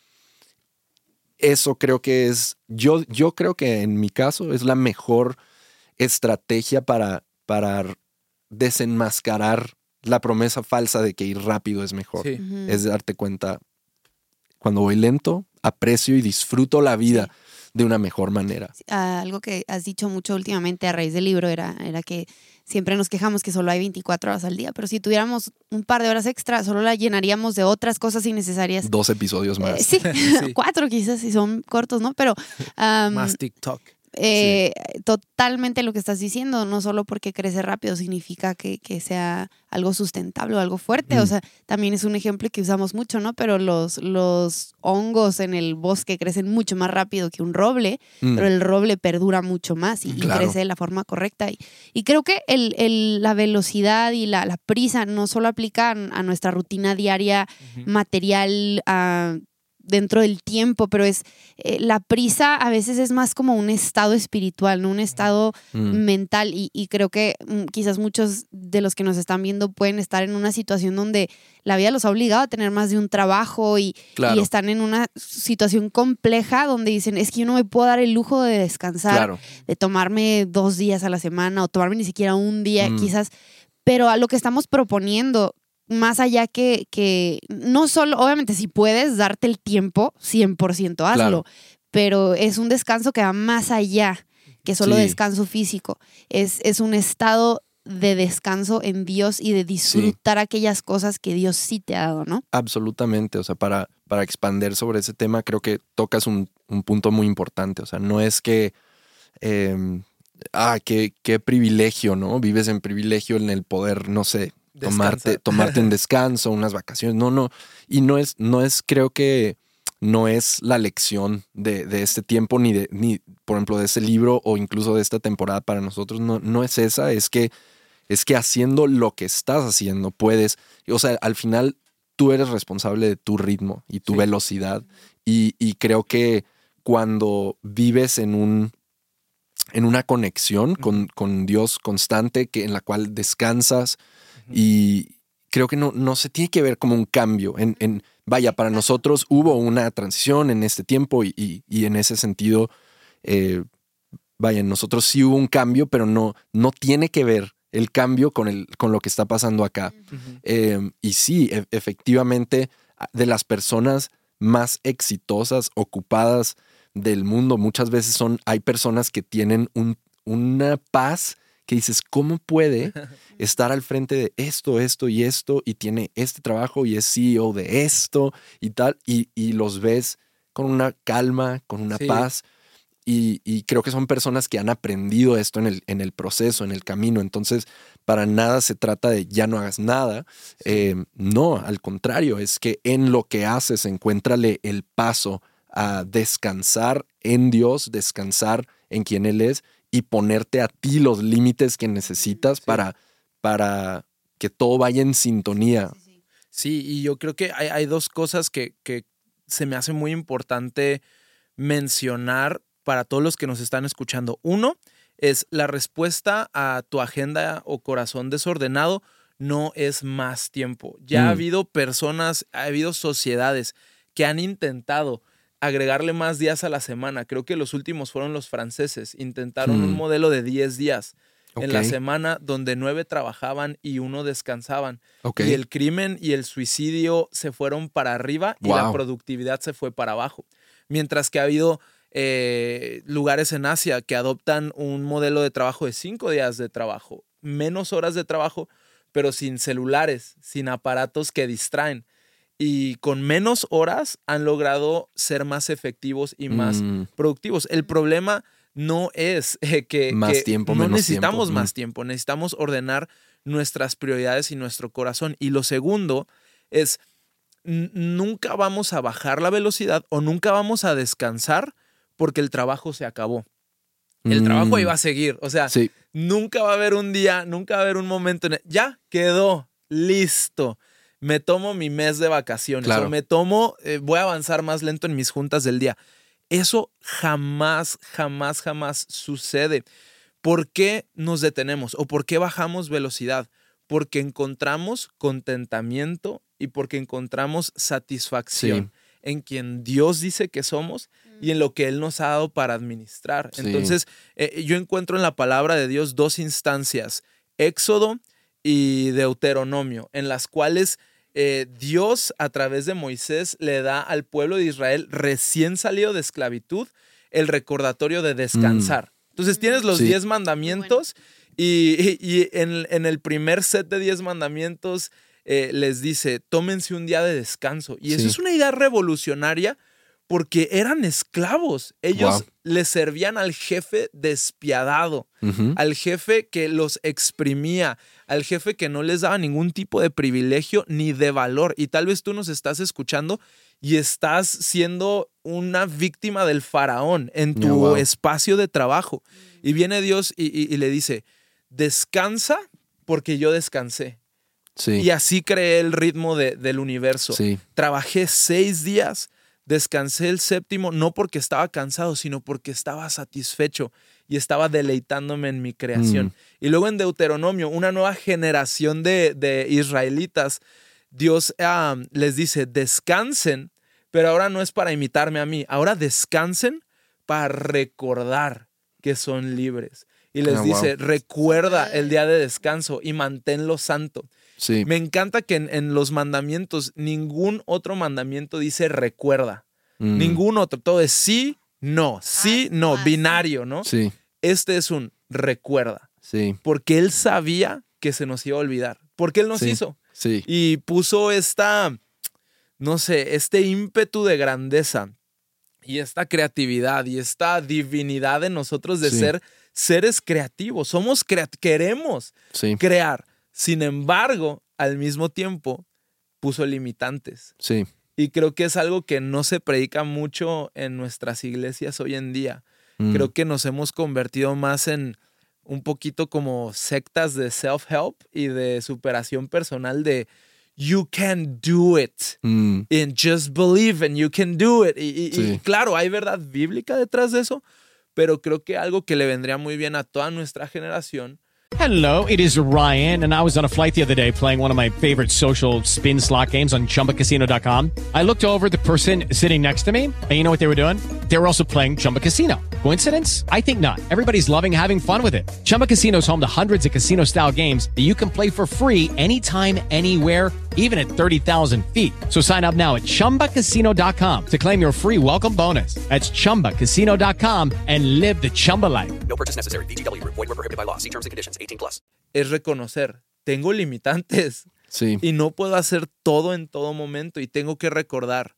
eso creo que es, yo creo que en mi caso es la mejor estrategia para desenmascarar la promesa falsa de que ir rápido es mejor. Es darte cuenta, cuando voy lento, aprecio y disfruto la vida de una mejor manera. Algo que has dicho mucho últimamente a raíz del libro era que siempre nos quejamos que solo hay 24 horas al día, pero si tuviéramos un par de horas extra, solo la llenaríamos de otras cosas innecesarias. 2 episodios más. 4 quizás, si son cortos, ¿no? Pero más TikTok. Totalmente lo que estás diciendo, no solo porque crece rápido significa que sea algo sustentable o algo fuerte, o sea, también es un ejemplo que usamos mucho, ¿no? Pero los hongos en el bosque crecen mucho más rápido que un roble, pero el roble perdura mucho más y crece de la forma correcta. Y creo que la velocidad y la prisa no solo aplica a nuestra rutina diaria material, dentro del tiempo, pero es la prisa a veces es más como un estado espiritual, no un estado mental, y creo que quizás muchos de los que nos están viendo pueden estar en una situación donde la vida los ha obligado a tener más de un trabajo y están en una situación compleja donde dicen, es que yo no me puedo dar el lujo de descansar, de tomarme 2 días a la semana o tomarme ni siquiera un día quizás, pero a lo que estamos proponiendo, más allá que no solo, obviamente si puedes darte el tiempo, 100% hazlo, pero es un descanso que va más allá que solo descanso físico. Es un estado de descanso en Dios y de disfrutar aquellas cosas que Dios sí te ha dado, ¿no? Absolutamente, o sea, para expander sobre ese tema creo que tocas un punto muy importante, o sea, no es que qué privilegio, ¿no? Vives en privilegio en el poder, no sé, tomarte un descanso, unas vacaciones. No. Y no es, creo que no es la lección de este tiempo, ni, por ejemplo, de ese libro o incluso de esta temporada para nosotros. No es esa, es que es que haciendo lo que estás haciendo puedes, o sea, al final tú eres responsable de tu ritmo y tu velocidad y creo que cuando vives en una conexión con Dios constante en la cual descansas y creo que no se tiene que ver como un cambio. Vaya, para nosotros hubo una transición en este tiempo y en ese sentido, vaya, en nosotros sí hubo un cambio, pero no tiene que ver el cambio con lo que está pasando acá. Y sí, efectivamente, de las personas más exitosas, ocupadas del mundo, muchas veces hay personas que tienen una paz que dices, ¿cómo puede estar al frente de esto y tiene este trabajo y es CEO de esto y tal? Y los ves con una calma, con una paz. Y creo que son personas que han aprendido esto en el proceso, en el camino. Entonces, para nada se trata de ya no hagas nada. No, al contrario, es que en lo que haces, encuéntrale el paso a descansar en Dios, descansar en quien Él es y ponerte a ti los límites que necesitas para que todo vaya en sintonía. Sí, y yo creo que hay dos cosas que se me hace muy importante mencionar para todos los que nos están escuchando. Uno es la respuesta a tu agenda o corazón desordenado no es más tiempo. Ya ha habido personas, ha habido sociedades que han intentado agregarle más días a la semana. Creo que los últimos fueron los franceses. Intentaron un modelo de 10 días en la semana donde 9 trabajaban y 1 descansaban. Y el crimen y el suicidio se fueron para arriba y la productividad se fue para abajo. Mientras que ha habido lugares en Asia que adoptan un modelo de trabajo de 5 días de trabajo, menos horas de trabajo, pero sin celulares, sin aparatos que distraen. Y con menos horas han logrado ser más efectivos y más productivos. El problema no es que no necesitamos más tiempo, necesitamos ordenar nuestras prioridades y nuestro corazón. Y lo segundo es, nunca vamos a bajar la velocidad o nunca vamos a descansar porque el trabajo se acabó. El trabajo iba a seguir. O sea, nunca va a haber un día, nunca va a haber un momento ya quedó, listo. Me tomo mi mes de vacaciones o me tomo, voy a avanzar más lento en mis juntas del día. Eso jamás, jamás, jamás sucede. ¿Por qué nos detenemos o por qué bajamos velocidad? Porque encontramos contentamiento y porque encontramos satisfacción en quien Dios dice que somos y en lo que Él nos ha dado para administrar. Entonces, yo encuentro en la palabra de Dios 2 instancias, Éxodo y Deuteronomio, en las cuales Dios a través de Moisés le da al pueblo de Israel recién salido de esclavitud el recordatorio de descansar. Entonces tienes los 10 mandamientos y en el primer set de 10 mandamientos les dice, tómense un día de descanso. Y eso es una idea revolucionaria porque eran esclavos. Ellos le servían al jefe despiadado, al jefe que los exprimía, al jefe que no les daba ningún tipo de privilegio ni de valor. Y tal vez tú nos estás escuchando y estás siendo una víctima del faraón en tu espacio de trabajo. Y viene Dios y le dice, descansa porque yo descansé. Y así creé el ritmo del universo. Trabajé 6 días, descansé el 7º, no porque estaba cansado, sino porque estaba satisfecho y estaba deleitándome en mi creación. Y luego en Deuteronomio, una nueva generación de israelitas, Dios les dice, descansen, pero ahora no es para imitarme a mí, ahora descansen para recordar que son libres. Y les dice, recuerda el día de descanso y manténlo santo. Me encanta que en los mandamientos, ningún otro mandamiento dice recuerda. Ningún otro. Todo es sí, no, binario, ¿no? Este es un recuerda. Porque Él sabía que se nos iba a olvidar. Porque Él nos hizo. Y puso este ímpetu de grandeza y esta creatividad y esta divinidad en nosotros de ser seres creativos. Queremos crear. Sin embargo, al mismo tiempo, puso limitantes. Y creo que es algo que no se predica mucho en nuestras iglesias hoy en día. Creo que nos hemos convertido más en un poquito como sectas de self-help y de superación personal de you can do it and just believe and you can do it. Y claro, hay verdad bíblica detrás de eso, pero creo que algo que le vendría muy bien a toda nuestra generación. Hello, it is Ryan, and I was on a flight the other day playing one of my favorite social spin slot games on ChumbaCasino.com. I looked over at the person sitting next to me, and you know what they were doing? They were also playing Chumba Casino. Coincidence? I think not. Everybody's loving having fun with it. Chumba Casino is home to hundreds of casino-style games that you can play for free anytime, anywhere, even at 30,000 feet. So sign up now at ChumbaCasino.com to claim your free welcome bonus. That's ChumbaCasino.com and live the Chumba life. No purchase necessary. VGW. Void where prohibited by law. See terms and conditions. 18+. Es reconocer, tengo limitantes y no puedo hacer todo en todo momento y tengo que recordar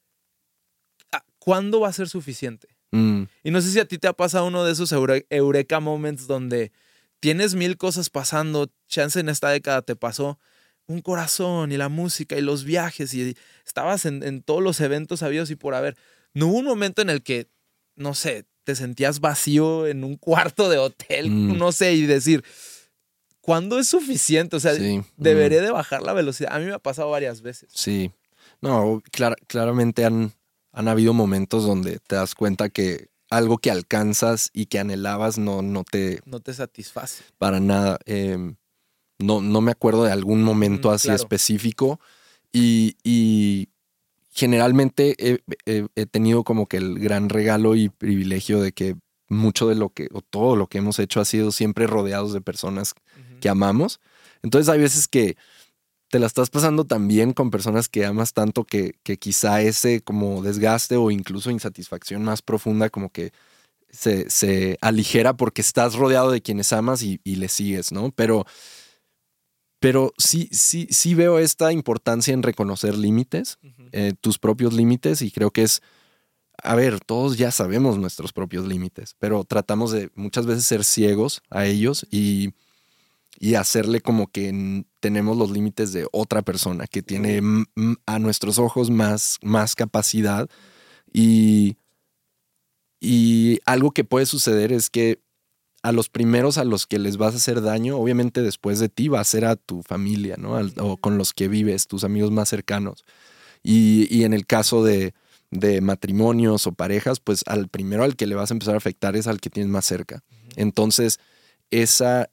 ¿cuándo va a ser suficiente? Y no sé si a ti te ha pasado uno de esos eureka moments donde tienes 1000 cosas pasando, chance en esta década te pasó un corazón y la música y los viajes y estabas en todos los eventos habidos y por haber. No hubo un momento en el que, no sé, te sentías vacío en un cuarto de hotel, no sé, y decir, ¿cuándo es suficiente? O sea, deberé de bajar la velocidad. A mí me ha pasado varias veces. Sí. No, claramente han habido momentos donde te das cuenta que algo que alcanzas y que anhelabas no te satisface. Para nada. No me acuerdo de algún momento así específico. Y generalmente he tenido como que el gran regalo y privilegio de que mucho de lo que, o todo lo que hemos hecho ha sido siempre rodeados de personas que amamos. Entonces hay veces que te la estás pasando tan bien con personas que amas tanto que quizá ese como desgaste o incluso insatisfacción más profunda como que se aligera porque estás rodeado de quienes amas y le sigues, ¿no? Pero sí veo esta importancia en reconocer límites, tus propios límites, y creo que es, a ver, todos ya sabemos nuestros propios límites, pero tratamos de muchas veces ser ciegos a ellos y hacerle como que tenemos los límites de otra persona que tiene a nuestros ojos más capacidad y algo que puede suceder es que a los primeros a los que les vas a hacer daño, obviamente después de ti va a ser a tu familia, ¿no? O con los que vives, tus amigos más cercanos. Y en el caso de matrimonios o parejas, pues al primero al que le vas a empezar a afectar es al que tienes más cerca. Entonces, ese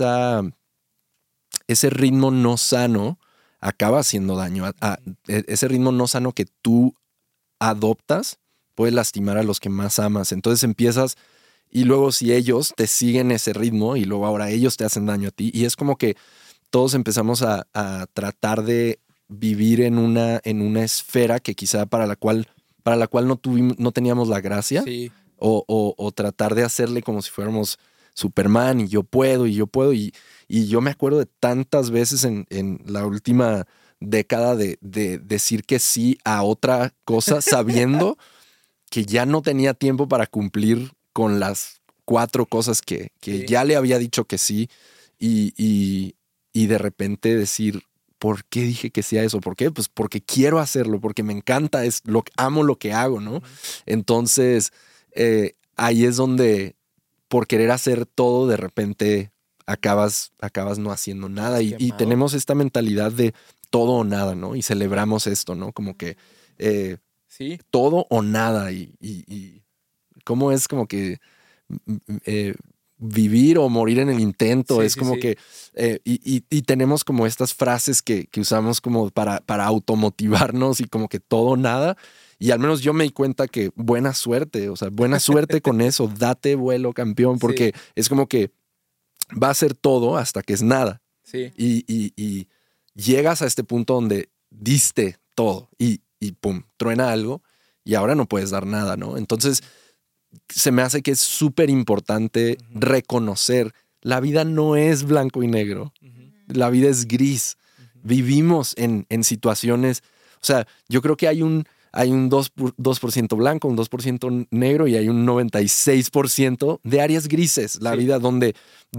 ritmo no sano acaba haciendo daño. Ese ritmo no sano que tú adoptas puede lastimar a los que más amas. Entonces empiezas, y luego si ellos te siguen ese ritmo y luego ahora ellos te hacen daño a ti, y es como que todos empezamos a tratar de vivir en una esfera que quizá para la cual no teníamos la gracia, o tratar de hacerle como si fuéramos Superman y yo puedo. Y yo me acuerdo de tantas veces en la última década de decir que sí a otra cosa sabiendo que ya no tenía tiempo para cumplir con las 4 cosas que ya le había dicho que sí y de repente decir, ¿por qué dije que sí a eso? ¿Por qué? Pues porque quiero hacerlo, porque me encanta, amo lo que hago, ¿no? Entonces, ahí es donde por querer hacer todo, de repente acabas no haciendo nada y tenemos esta mentalidad de todo o nada, ¿no? Y celebramos esto, ¿no? Como que todo o nada y cómo es como que vivir o morir en el intento, es como que y tenemos como estas frases que usamos como para automotivarnos y como que todo o nada. Y al menos yo me di cuenta que buena suerte con eso, date vuelo, campeón, porque es como que va a ser todo hasta que es nada. Y llegas a este punto donde diste todo y pum, truena algo y ahora no puedes dar nada, ¿no? Entonces se me hace que es súper importante reconocer, la vida no es blanco y negro, la vida es gris. Vivimos en situaciones, o sea, yo creo que hay un 2% blanco, un 2% negro y hay un 96% de áreas grises. La vida donde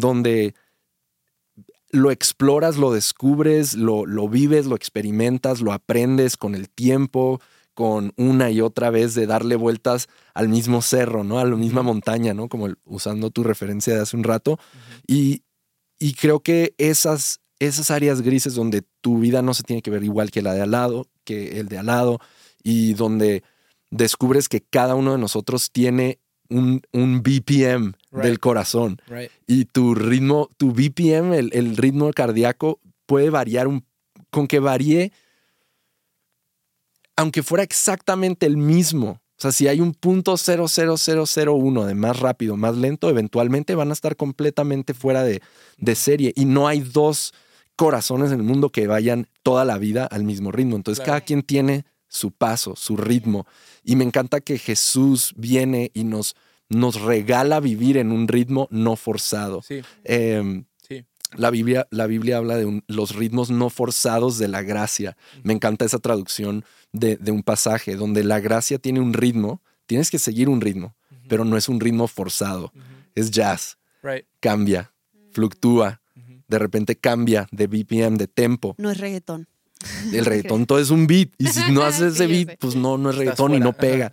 lo exploras, lo descubres, lo vives, lo experimentas, lo aprendes con el tiempo, con una y otra vez de darle vueltas al mismo cerro, ¿no? A la misma montaña, ¿no? Como usando tu referencia de hace un rato. Y creo que esas áreas grises donde tu vida no se tiene que ver igual que la de al lado, que el de al lado, y donde descubres que cada uno de nosotros tiene un BPM del corazón. Y tu ritmo, tu BPM, el ritmo cardíaco puede variar, con que varíe, aunque fuera exactamente el mismo. O sea, si hay un .00001 de más rápido, más lento, eventualmente van a estar completamente fuera de serie. Y no hay dos corazones en el mundo que vayan toda la vida al mismo ritmo. Entonces, cada quien tiene su paso, su ritmo. Y me encanta que Jesús viene y nos regala vivir en un ritmo no forzado. Sí. La Biblia habla de los ritmos no forzados de la gracia. Me encanta esa traducción de un pasaje donde la gracia tiene un ritmo. Tienes que seguir un ritmo, pero no es un ritmo forzado. Es jazz. Cambia, fluctúa. De repente cambia de BPM, de tempo. No es reggaetón. El reggaetón todo es un beat. Y si no haces ese beat, pues no es reggaetón y no pega.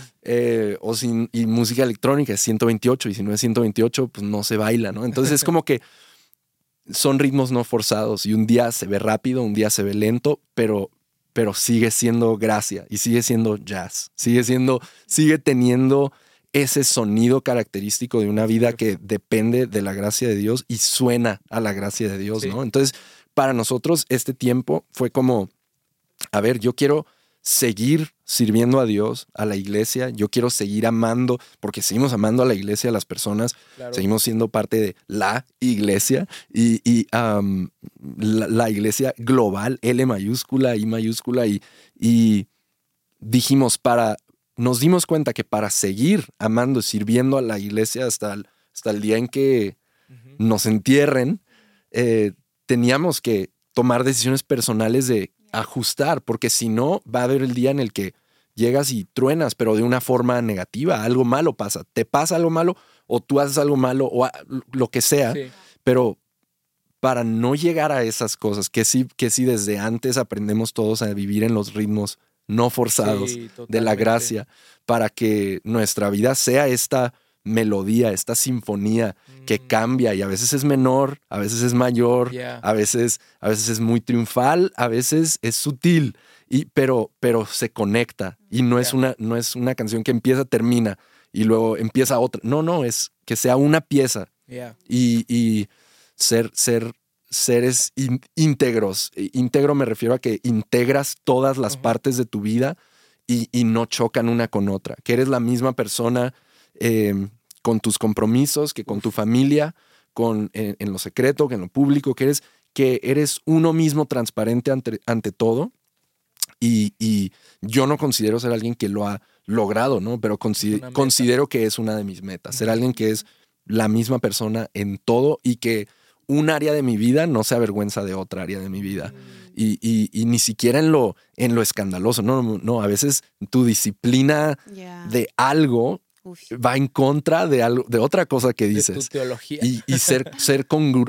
Y música electrónica es 128. Y si no es 128, pues no se baila, ¿no? Entonces es como que son ritmos no forzados. Y un día se ve rápido, un día se ve lento, pero sigue siendo gracia. Y sigue siendo jazz. Sigue teniendo ese sonido característico de una vida que depende de la gracia de Dios y suena a la gracia de Dios, ¿no? Entonces, para nosotros este tiempo fue como, a ver, yo quiero seguir sirviendo a Dios, a la iglesia, yo quiero seguir amando, porque seguimos amando a la iglesia, a las personas, seguimos siendo parte de la iglesia y la iglesia global, L mayúscula, I mayúscula, y dijimos, nos dimos cuenta que para seguir amando, sirviendo a la iglesia hasta el día en que nos entierren, teníamos que tomar decisiones personales de ajustar, porque si no, va a haber el día en el que llegas y truenas, pero de una forma negativa, algo malo pasa. Te pasa algo malo o tú haces algo malo o lo que sea, pero para no llegar a esas cosas, que sí desde antes aprendemos todos a vivir en los ritmos no forzados de la gracia, para que nuestra vida sea esta melodía, esta sinfonía que cambia y a veces es menor, a veces es mayor, a veces es muy triunfal, a veces es sutil, pero se conecta y no es una canción que empieza, termina y luego empieza otra. No, es que sea una pieza y ser seres íntegros. Íntegro me refiero a que integras todas las partes de tu vida y no chocan una con otra, que eres la misma persona con tus compromisos, que con tu familia, en lo secreto, que en lo público, que eres uno mismo transparente ante todo. Y yo no considero ser alguien que lo ha logrado, ¿no? Pero considero que es una de mis metas, ser alguien que es la misma persona en todo y que un área de mi vida no se avergüenza de otra área de mi vida. Y ni siquiera en lo escandaloso. No, a veces tu disciplina de algo va en contra de otra cosa que dices. De tu teología. Y ser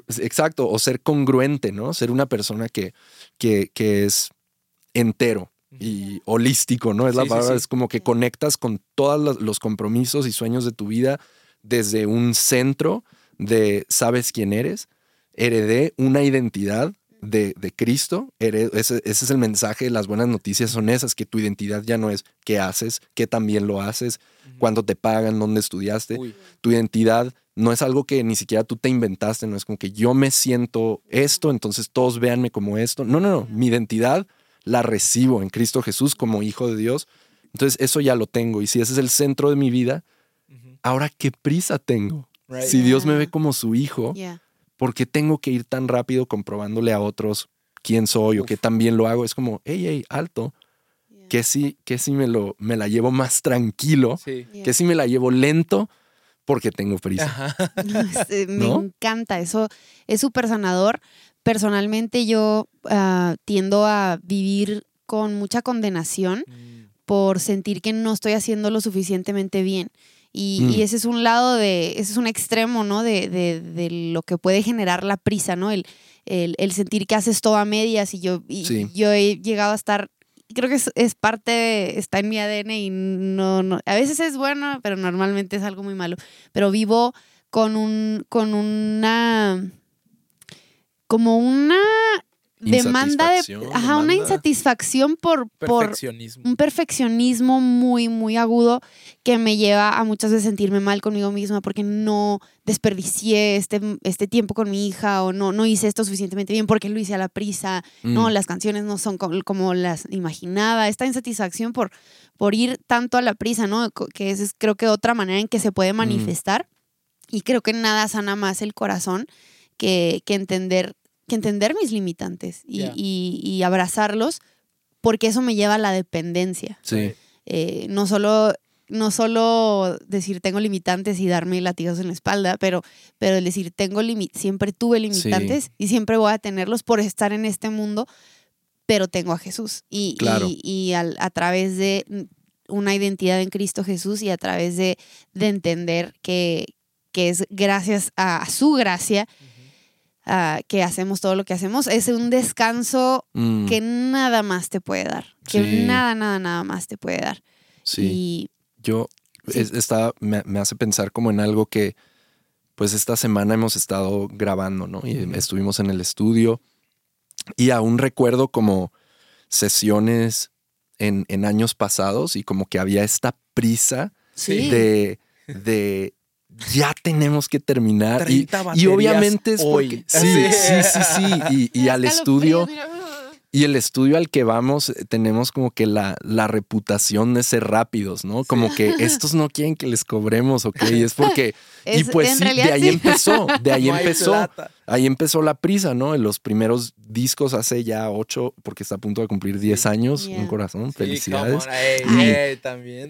congruente, ¿no? Ser una persona que es entero y holístico, ¿no? Es la palabra, es como que conectas con todos los compromisos y sueños de tu vida desde un centro de sabes quién eres, heredé una identidad de Cristo. Ese es el mensaje, las buenas noticias son esas, que tu identidad ya no es qué haces, qué también lo haces, cuánto te pagan, dónde estudiaste. Tu identidad no es algo que ni siquiera tú te inventaste, no es como que yo me siento esto, entonces todos véanme como esto. No, mi identidad la recibo en Cristo Jesús como hijo de Dios. Entonces eso ya lo tengo y si ese es el centro de mi vida, ahora qué prisa tengo. Si Dios me ve como su hijo, ¿por qué tengo que ir tan rápido comprobándole a otros quién soy o que también lo hago? Es como, hey, alto. Que si me la llevo más tranquilo, que si me la llevo lento porque tengo prisa. Me encanta, eso es súper sanador. Personalmente yo tiendo a vivir con mucha condenación por sentir que no estoy haciendo lo suficientemente bien. Y ese es un lado ese es un extremo, ¿no? De lo que puede generar la prisa, ¿no? El sentir que haces todo a medias y yo he llegado a estar creo que es parte, está en mi ADN y no, a veces es bueno, pero normalmente es algo muy malo. Pero vivo con una demanda una insatisfacción por un perfeccionismo muy, muy agudo que me lleva a muchas veces sentirme mal conmigo misma porque no desperdicié este tiempo con mi hija o no hice esto suficientemente bien porque lo hice a la prisa, no, las canciones no son como las imaginaba. Esta insatisfacción por ir tanto a la prisa, ¿no? Que es creo que otra manera en que se puede manifestar y creo que nada sana más el corazón que entender mis limitantes y abrazarlos, porque eso me lleva a la dependencia. Sí. No solo decir tengo limitantes y darme latigazos en la espalda, pero el decir siempre tuve limitantes y siempre voy a tenerlos por estar en este mundo, pero tengo a Jesús. Y a través de una identidad en Cristo Jesús y a través de entender que es gracias a su gracia que hacemos todo lo que hacemos, es un descanso que nada más te puede dar, que nada más te puede dar. Sí. Me hace pensar como en algo que pues esta semana hemos estado grabando, ¿no? Y estuvimos en el estudio y aún recuerdo como sesiones en años pasados y como que había esta prisa de ya tenemos que terminar y obviamente es porque sí y al estudio y el estudio al que vamos tenemos como que la reputación de ser rápidos, ¿no? Como que estos no quieren que les cobremos, ¿ok? Es porque y pues sí, de ahí empezó ahí empezó la prisa, ¿no? En los primeros discos hace ya 8, porque está a punto de cumplir 10 años, un corazón, felicidades. También.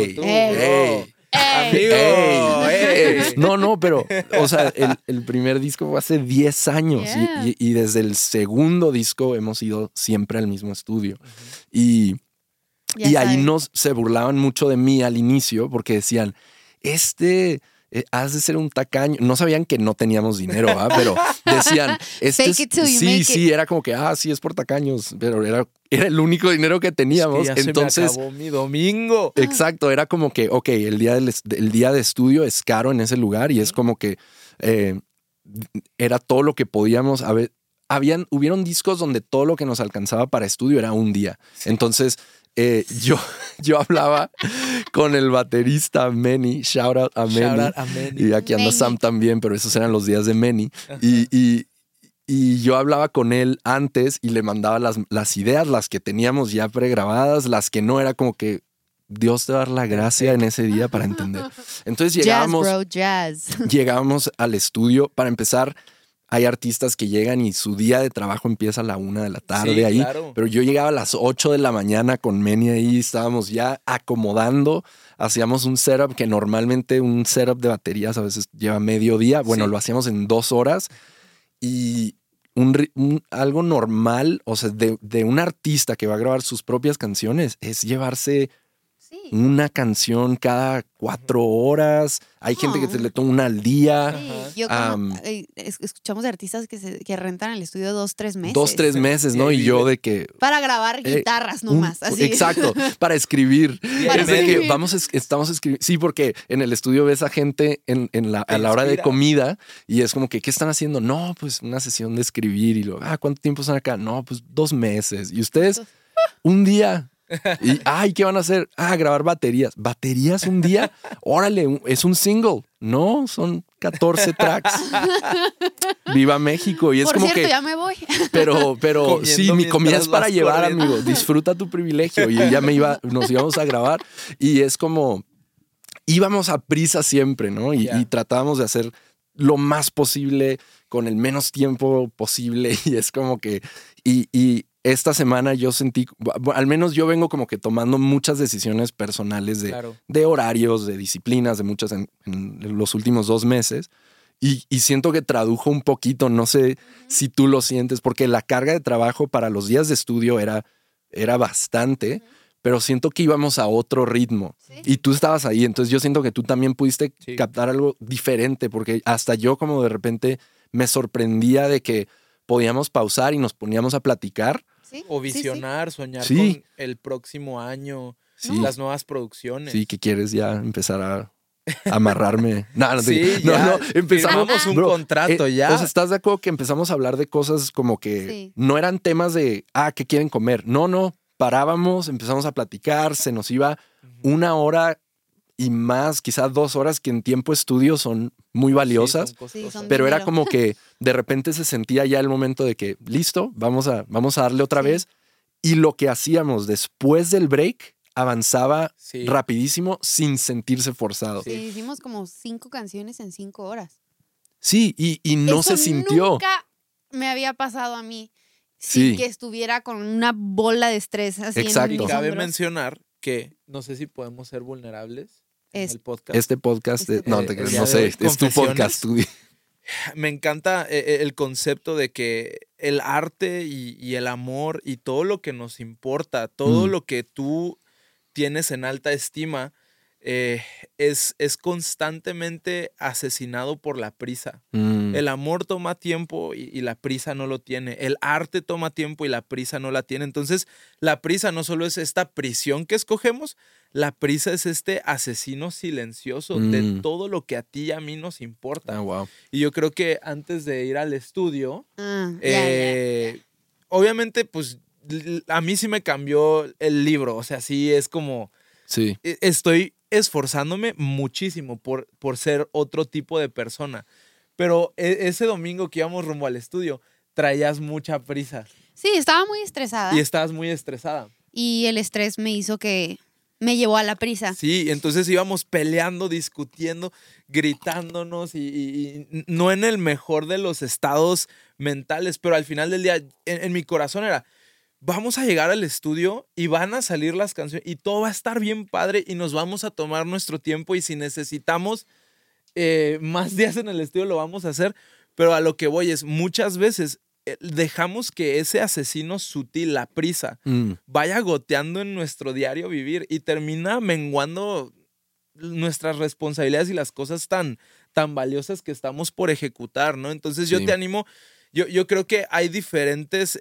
Amigo, No, pero, o sea, el primer disco fue hace 10 años y desde el segundo disco hemos ido siempre al mismo estudio. Y ahí se burlaban mucho de mí al inicio porque decían, has de ser un tacaño. No sabían que no teníamos dinero, pero decían, era como que, sí, es por tacaños, pero era el único dinero que teníamos. Es que entonces, se me acabó mi domingo. Exacto, era como que, el día de estudio es caro en ese lugar y es como que era todo lo que podíamos. Hubieron discos donde todo lo que nos alcanzaba para estudio era un día. Entonces, yo hablaba con el baterista Manny, shout out a Manny. Y aquí anda Sam también, pero esos eran los días de Manny. Y yo hablaba con él antes y le mandaba las ideas, las que teníamos ya pregrabadas, las que no, era como que Dios te va a dar la gracia en ese día para entender. Entonces llegábamos al estudio. Para empezar, hay artistas que llegan y su día de trabajo empieza a la 1 de la tarde ahí. Claro. Pero yo llegaba a las 8 de la mañana con Manny ahí, estábamos ya acomodando, hacíamos un setup que normalmente un setup de baterías a veces lleva medio día. Bueno, lo hacíamos en 2 horas y algo normal, o sea, de un artista que va a grabar sus propias canciones es llevarse una canción cada 4 horas. Hay gente que se le toma una al día. Sí. Escuchamos de artistas que rentan el estudio 2-3 meses. 2-3 meses, ¿no? Y yo de que... Para grabar guitarras nomás. Así. Exacto, para escribir. Es de que estamos escribiendo. Sí, porque en el estudio ves a gente a la hora de comida y es como que, ¿qué están haciendo? No, pues una sesión de escribir. Y luego, ¿cuánto tiempo están acá? No, pues 2 meses. Y ustedes, un día... Y, ¿qué van a hacer? Grabar baterías. ¿Baterías un día? Órale, es un single. No, son 14 tracks. Viva México. Y es como que... ya me voy. Pero sí, mi comida es para llevar, amigo. Disfruta tu privilegio. Y ella nos íbamos a grabar. Y es como... Íbamos a prisa siempre, ¿no? Y tratábamos de hacer lo más posible con el menos tiempo posible. Y es como que... Y esta semana yo sentí, al menos yo vengo como que tomando muchas decisiones personales de horarios, de disciplinas, de muchas en los últimos 2 meses. Y siento que tradujo un poquito, no sé si tú lo sientes, porque la carga de trabajo para los días de estudio era bastante, pero siento que íbamos a otro ritmo. Y tú estabas ahí, entonces yo siento que tú también pudiste captar algo diferente, porque hasta yo como de repente me sorprendía de que podíamos pausar y nos poníamos a platicar Sí, O visionar, soñar Sí. con el próximo año, Sí. las nuevas producciones. Sí, que quieres ya empezar a amarrarme. No, Sí, no, ya empezamos firmamos un contrato ya. O sea, ¿estás de acuerdo que empezamos a hablar de cosas como que Sí. no eran temas de, ¿qué quieren comer? No, parábamos, empezamos a platicar, se nos iba 1 hora y más, quizás 2 horas, que en tiempo estudio son muy valiosas. Sí, son costosas. Sí, son Pero era dinero. como que de repente se sentía ya el momento de que, listo, vamos a darle otra Sí. vez. Y lo que hacíamos después del break avanzaba Sí. rapidísimo sin sentirse forzado. Sí, hicimos como 5 canciones en 5 horas. Sí, y no Eso se sintió. Nunca me había pasado a mí Sí. sin que estuviera con una bola de estrés así Exacto. en Y mis cabe hombros. mencionar que no sé si podemos ser vulnerables en Es- el podcast. Este podcast, Este no, podcast. te creas, El no día sé, de es tu confesiones. podcast. Tú. Me encanta el concepto de que el arte y el amor y todo lo que nos importa, todo lo que tú tienes en alta estima, es constantemente asesinado por la prisa. El amor toma tiempo y la prisa no lo tiene. El arte toma tiempo y la prisa no la tiene. Entonces, la prisa no solo es esta prisión que escogemos, la prisa es este asesino silencioso de todo lo que a ti y a mí nos importa. Wow. Y yo creo que antes de ir al estudio, Ya. obviamente, pues a mí sí me cambió el libro. O sea, sí es como, Sí. estoy esforzándome muchísimo por ser otro tipo de persona. Pero ese domingo que íbamos rumbo al estudio, traías mucha prisa Sí, estaba muy estresada. y estabas muy estresada. Y el estrés me hizo que me llevó a la prisa. Sí, entonces íbamos peleando, discutiendo, gritándonos y no en el mejor de los estados mentales, pero al final del día en mi corazón era, vamos a llegar al estudio y van a salir las canciones y todo va a estar bien padre y nos vamos a tomar nuestro tiempo y si necesitamos más días en el estudio lo vamos a hacer, pero a lo que voy es muchas veces dejamos que ese asesino sutil, la prisa, vaya goteando en nuestro diario vivir y termina menguando nuestras responsabilidades y las cosas tan valiosas que estamos por ejecutar, ¿no? Entonces yo Sí. te animo, yo creo que hay diferentes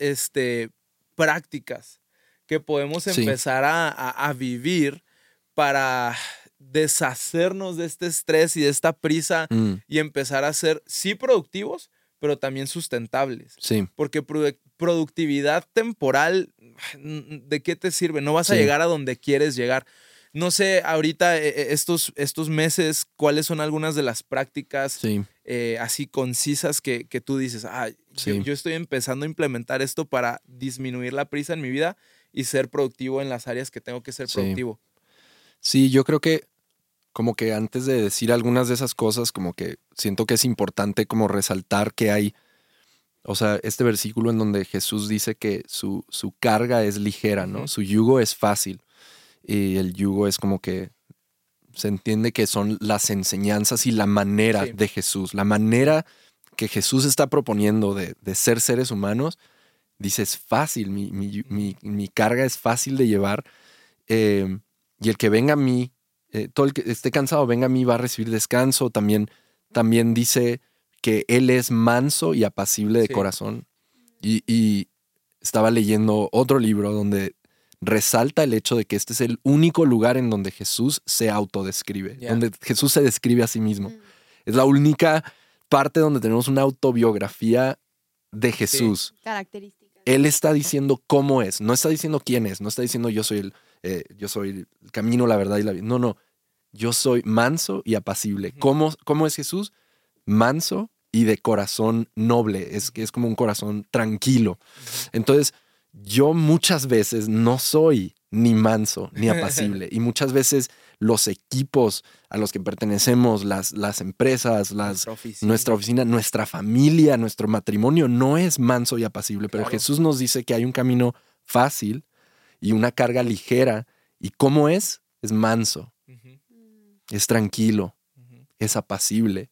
prácticas que podemos Sí. empezar a vivir para deshacernos de este estrés y de esta prisa y empezar a ser, sí, productivos, pero también sustentables. Sí. Porque productividad temporal, ¿de qué te sirve? No vas a Sí. llegar a donde quieres llegar. No sé, ahorita estos meses, ¿cuáles son algunas de las prácticas Sí. así concisas que tú dices, Sí. yo estoy empezando a implementar esto para disminuir la prisa en mi vida y ser productivo en las áreas que tengo que ser Sí. productivo? Sí, yo creo que como que antes de decir algunas de esas cosas, como que siento que es importante como resaltar que hay, o sea, este versículo en donde Jesús dice que su carga es ligera, ¿no? Su yugo es fácil. Y el yugo es como que se entiende que son las enseñanzas y la manera Sí. de Jesús, la manera que Jesús está proponiendo de ser seres humanos. Dice, es fácil, mi carga es fácil de llevar. Y el que venga a mí, todo el que esté cansado, venga a mí, va a recibir descanso. También dice que Él es manso y apacible de Sí. corazón. Y estaba leyendo otro libro donde resalta el hecho de que este es el único lugar en donde Jesús se autodescribe, Ya. donde Jesús se describe a sí mismo. Es la única parte donde tenemos una autobiografía de Jesús. Características. Él está diciendo cómo es, no está diciendo quién es, no está diciendo yo soy el camino, la verdad y la vida. No, yo soy manso y apacible. ¿Cómo es Jesús? Manso y de corazón noble, es como un corazón tranquilo. Entonces, yo muchas veces no soy ni manso ni apacible y muchas veces los equipos a los que pertenecemos, las empresas, nuestra oficina, nuestra familia, nuestro matrimonio no es manso y apacible, pero Claro. Jesús nos dice que hay un camino fácil y una carga ligera. ¿Y cómo es? Es manso, es tranquilo, es apacible.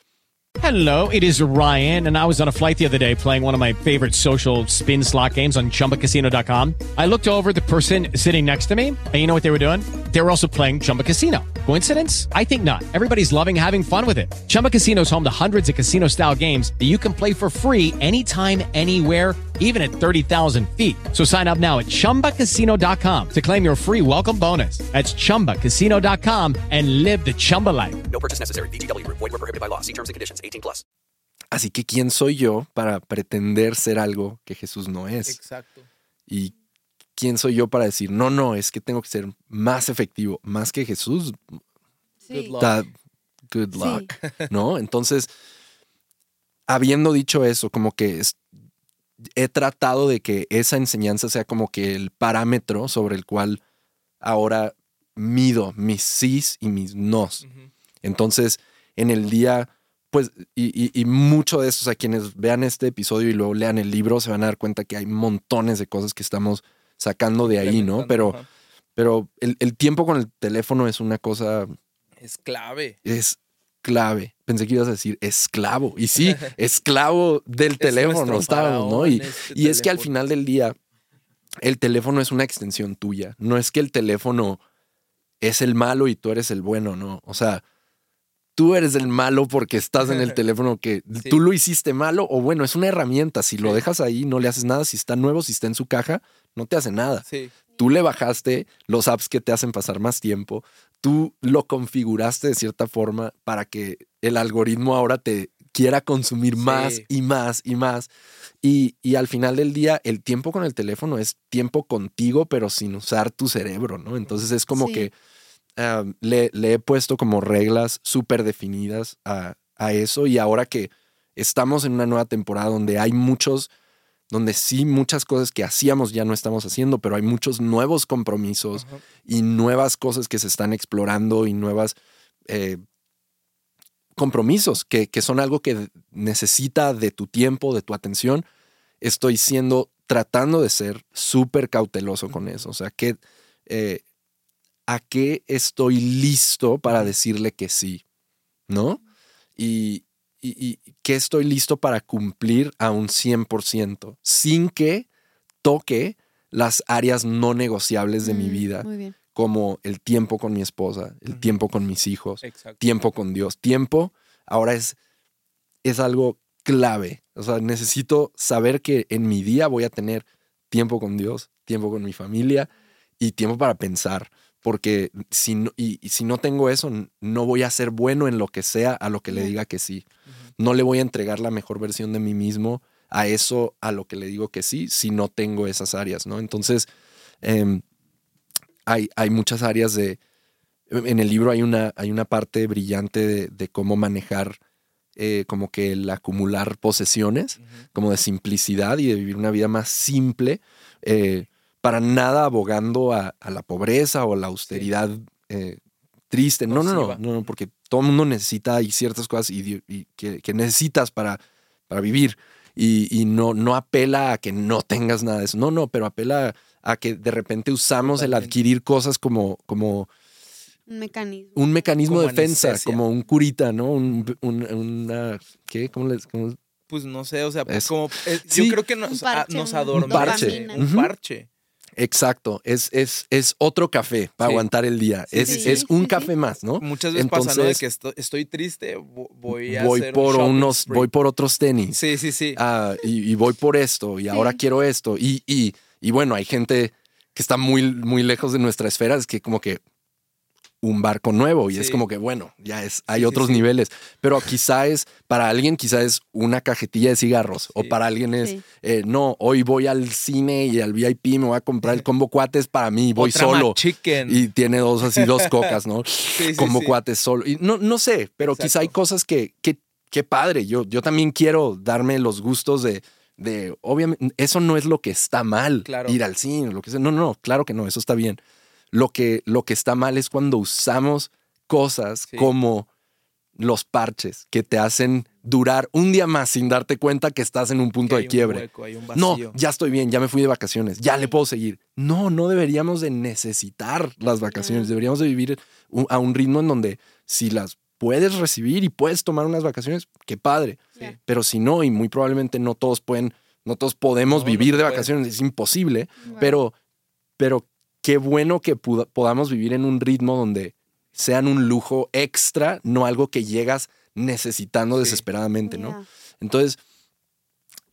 Hello, it is Ryan, and I was on a flight the other day playing one of my favorite social spin slot games on ChumbaCasino.com. I looked over at the person sitting next to me, and you know what they were doing? They were also playing Chumba Casino. Coincidence? I think not. Everybody's loving having fun with it. Chumba Casino is home to hundreds of casino-style games that you can play for free anytime, anywhere, even at 30,000 feet. So sign up now at ChumbaCasino.com to claim your free welcome bonus. That's ChumbaCasino.com and live the Chumba life. No purchase necessary. VGW Group. Void were prohibited by law. See terms and conditions. 18+. Así que ¿quién soy yo para pretender ser algo que Jesús no es? Exacto. Y ¿quién soy yo para decir, no, es que tengo que ser más efectivo, más que Jesús? Sí. Good luck. ¿No? Entonces, habiendo dicho eso, como que he tratado de que esa enseñanza sea como que el parámetro sobre el cual ahora mido mis sís y mis nos. Entonces, en el día, pues, y mucho de eso, o sea, quienes vean este episodio y luego lean el libro, se van a dar cuenta que hay montones de cosas que estamos sacando de ahí, ¿no? Pero el tiempo con el teléfono es una cosa... Es clave. Es clave. Pensé que ibas a decir esclavo. Y sí, esclavo del teléfono estábamos, ¿no? Y es que al final del día, el teléfono es una extensión tuya. No es que el teléfono es el malo y tú eres el bueno, ¿no? O sea, tú eres el malo porque estás en el teléfono que tú lo hiciste malo o bueno, es una herramienta. Si lo dejas ahí, no le haces nada. Si está nuevo, si está en su caja, no te hace nada. Sí. Tú le bajaste los apps que te hacen pasar más tiempo. Tú lo configuraste de cierta forma para que el algoritmo ahora te quiera consumir más y más y más. Y al final del día, el tiempo con el teléfono es tiempo contigo, pero sin usar tu cerebro, ¿no? Entonces es como que le he puesto como reglas súper definidas a eso. Y ahora que estamos en una nueva temporada donde hay donde sí muchas cosas que hacíamos ya no estamos haciendo, pero hay muchos nuevos compromisos y nuevas cosas que se están explorando y nuevas compromisos que son algo que necesita de tu tiempo, de tu atención. Estoy tratando de ser súper cauteloso con eso. O sea, ¿a qué estoy listo para decirle que sí? ¿No? Y que estoy listo para cumplir a un 100% sin que toque las áreas no negociables de mi vida, como el tiempo con mi esposa, el tiempo con mis hijos, tiempo con Dios. Tiempo ahora es algo clave. O sea, necesito saber que en mi día voy a tener tiempo con Dios, tiempo con mi familia y tiempo para pensar. Porque si no tengo eso, no voy a ser bueno en lo que sea a lo que le diga que sí. No le voy a entregar la mejor versión de mí mismo a eso, a lo que le digo que sí, si no tengo esas áreas, ¿no? Entonces, hay muchas áreas en el libro hay una parte brillante de cómo manejar como que el acumular posesiones, como de simplicidad y de vivir una vida más simple, para nada abogando a la pobreza o la austeridad triste. No, porque todo el mundo necesita, hay ciertas cosas que necesitas para vivir y no apela a que no tengas nada de eso. No, pero apela a que de repente usamos el adquirir cosas como un mecanismo de defensa, anestesia. como un curita, ¿no? ¿Qué? ¿Cómo pues no sé, o sea, yo creo que nos adormece. Un parche. Exacto, es otro café para aguantar el día. Es un café más, ¿no? Muchas veces pasa, ¿no? De que estoy triste, voy por otros tenis. Sí. Y voy por esto, y ahora quiero esto. Y bueno, hay gente que está muy, muy lejos de nuestra esfera, es que como que un barco nuevo y es como que, bueno, hay otros niveles. Pero para alguien quizá es una cajetilla de cigarros o para alguien es, no, hoy voy al cine y al VIP me voy a comprar el combo cuates para mí, voy solo. Y tiene dos cocas, ¿no? Combo cuates solo. Y no sé, pero quizá hay cosas que padre. Yo también quiero darme los gustos de obviamente, eso no es lo que está mal, ir al cine, lo que sea. No, claro que no, eso está bien. Lo que está mal es cuando usamos cosas como los parches que te hacen durar un día más sin darte cuenta que estás en un punto de quiebre. No, ya estoy bien, ya me fui de vacaciones, ya le puedo seguir. No deberíamos de necesitar las vacaciones. Deberíamos de vivir a un ritmo en donde si las puedes recibir y puedes tomar unas vacaciones, qué padre. Pero si no, y muy probablemente no todos podemos vivir de vacaciones, es imposible. Pero qué bueno que podamos vivir en un ritmo donde sean un lujo extra, no algo que llegas necesitando desesperadamente, ¿no? Entonces,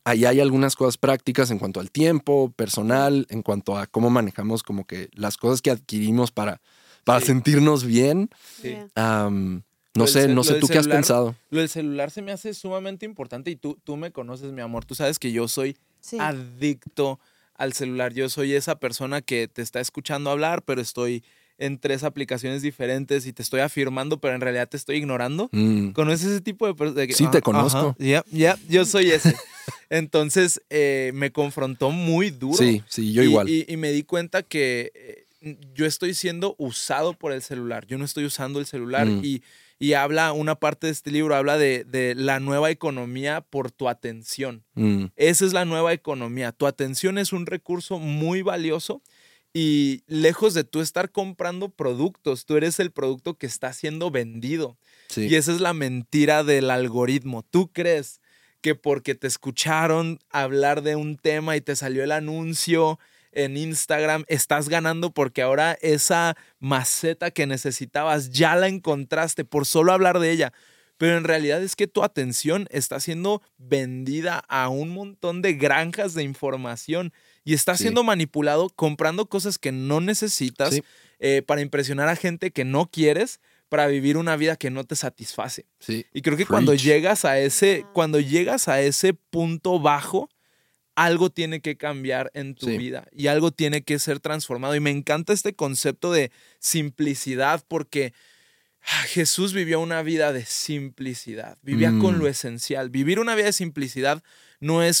ahí hay algunas cosas prácticas en cuanto al tiempo, personal, en cuanto a cómo manejamos como que las cosas que adquirimos para sentirnos bien. Sí. No sé, ¿tú qué has pensado? Lo del celular se me hace sumamente importante y tú me conoces, mi amor. Tú sabes que yo soy adicto al celular. Yo soy esa persona que te está escuchando hablar, pero estoy en 3 aplicaciones diferentes y te estoy afirmando, pero en realidad te estoy ignorando. ¿Conoces ese tipo de personas? Sí, te conozco. Yo soy ese. Entonces, me confrontó muy duro. Sí, yo igual. Y me di cuenta que yo estoy siendo usado por el celular. Yo no estoy usando el celular. Y habla, una parte de este libro habla de la nueva economía por tu atención. Esa es la nueva economía. Tu atención es un recurso muy valioso. Y lejos de tú estar comprando productos, tú eres el producto que está siendo vendido. Sí. Y esa es la mentira del algoritmo. Tú crees que porque te escucharon hablar de un tema y te salió el anuncio en Instagram, estás ganando porque ahora esa maceta que necesitabas ya la encontraste por solo hablar de ella. Pero en realidad es que tu atención está siendo vendida a un montón de granjas de información y está siendo manipulado comprando cosas que no necesitas para impresionar a gente que no quieres, para vivir una vida que no te satisface. Sí. Y creo que cuando llegas a ese punto bajo, algo tiene que cambiar en tu vida y algo tiene que ser transformado. Y me encanta este concepto de simplicidad porque Jesús vivió una vida de simplicidad, vivía con lo esencial. Vivir una vida de simplicidad no es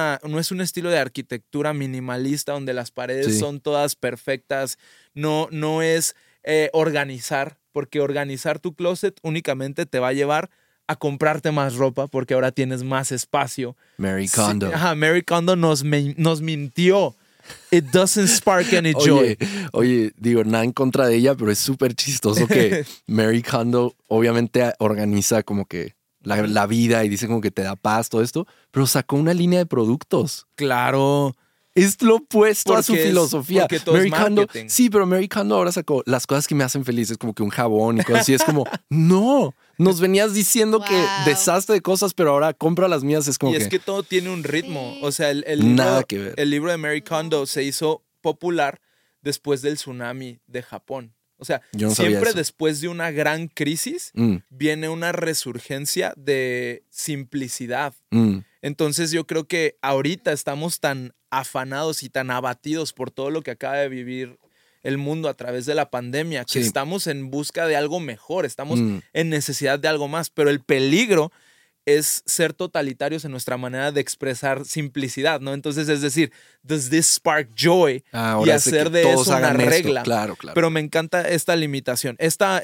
un estilo de arquitectura minimalista donde las paredes son todas perfectas, no es organizar, porque organizar tu closet únicamente te va a llevar a comprarte más ropa porque ahora tienes más espacio. Marie Kondo. Marie Kondo nos mintió. It doesn't spark any joy. Oye, digo, nada en contra de ella, pero es súper chistoso que Marie Kondo obviamente organiza como que la vida y dice como que te da paz, todo esto, pero sacó una línea de productos. Claro. Es lo opuesto a su filosofía. Porque todo Marie Kondo, sí, pero Marie Kondo ahora sacó las cosas que me hacen feliz, es como que un jabón y cosas así. Es como, no, nos venías diciendo que deshazte de cosas, pero ahora compra las mías. Es como es que todo tiene un ritmo. O sea, nada que ver. El libro de Marie Kondo se hizo popular después del tsunami de Japón. O sea, siempre después de una gran crisis viene una resurgencia de simplicidad. Entonces yo creo que ahorita estamos tan afanados y tan abatidos por todo lo que acaba de vivir el mundo a través de la pandemia, que estamos en busca de algo mejor, estamos en necesidad de algo más, pero el peligro es ser totalitarios en nuestra manera de expresar simplicidad, ¿no? Entonces, es decir, does this spark joy? Y hacer de eso una regla. Claro. Pero me encanta esta limitación, esta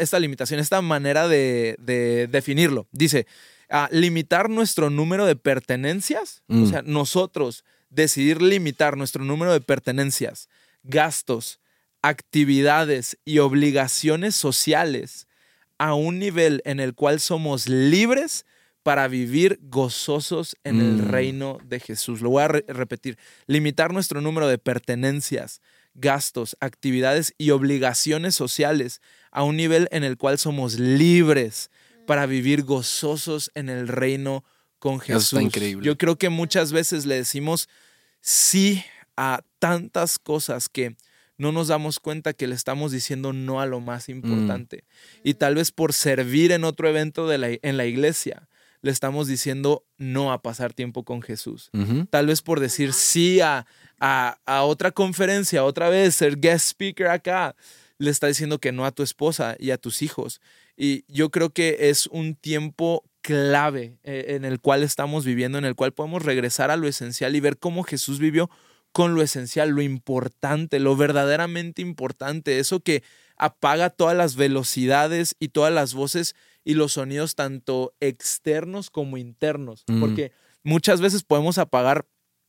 manera de definirlo. Dice, limitar nuestro número de pertenencias, o sea, nosotros decidir limitar nuestro número de pertenencias, gastos, actividades y obligaciones sociales a un nivel en el cual somos libres para vivir gozosos en el reino de Jesús. Lo voy a repetir. Limitar nuestro número de pertenencias, gastos, actividades y obligaciones sociales a un nivel en el cual somos libres para vivir gozosos en el reino con Jesús. Eso está increíble. Yo creo que muchas veces le decimos sí a tantas cosas que no nos damos cuenta que le estamos diciendo no a lo más importante. Y tal vez por servir en otro evento en la iglesia, le estamos diciendo no a pasar tiempo con Jesús. Tal vez por decir sí a otra conferencia, otra vez ser guest speaker acá, le está diciendo que no a tu esposa y a tus hijos. Y yo creo que es un tiempo clave en el cual estamos viviendo, en el cual podemos regresar a lo esencial y ver cómo Jesús vivió con lo esencial, lo importante, lo verdaderamente importante, eso que apaga todas las velocidades y todas las voces y los sonidos tanto externos como internos, porque muchas veces podemos apagar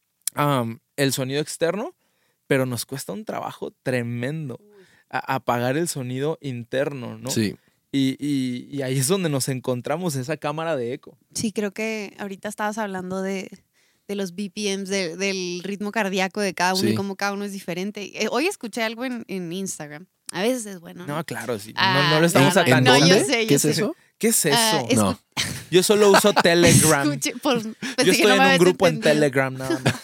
el sonido externo, pero nos cuesta un trabajo tremendo apagar el sonido interno, ¿no? Sí. Y ahí es donde nos encontramos, esa cámara de eco. Sí, creo que ahorita estabas hablando de los BPMs, del ritmo cardíaco de cada uno y cómo cada uno es diferente. Hoy escuché algo en Instagram. A veces es bueno. No, claro, sí. No lo estamos sacando. No, yo sé. ¿Qué es eso? ¿Qué es eso? No. Yo solo uso Telegram. Escuche, Yo estoy en un grupo en Telegram nada más.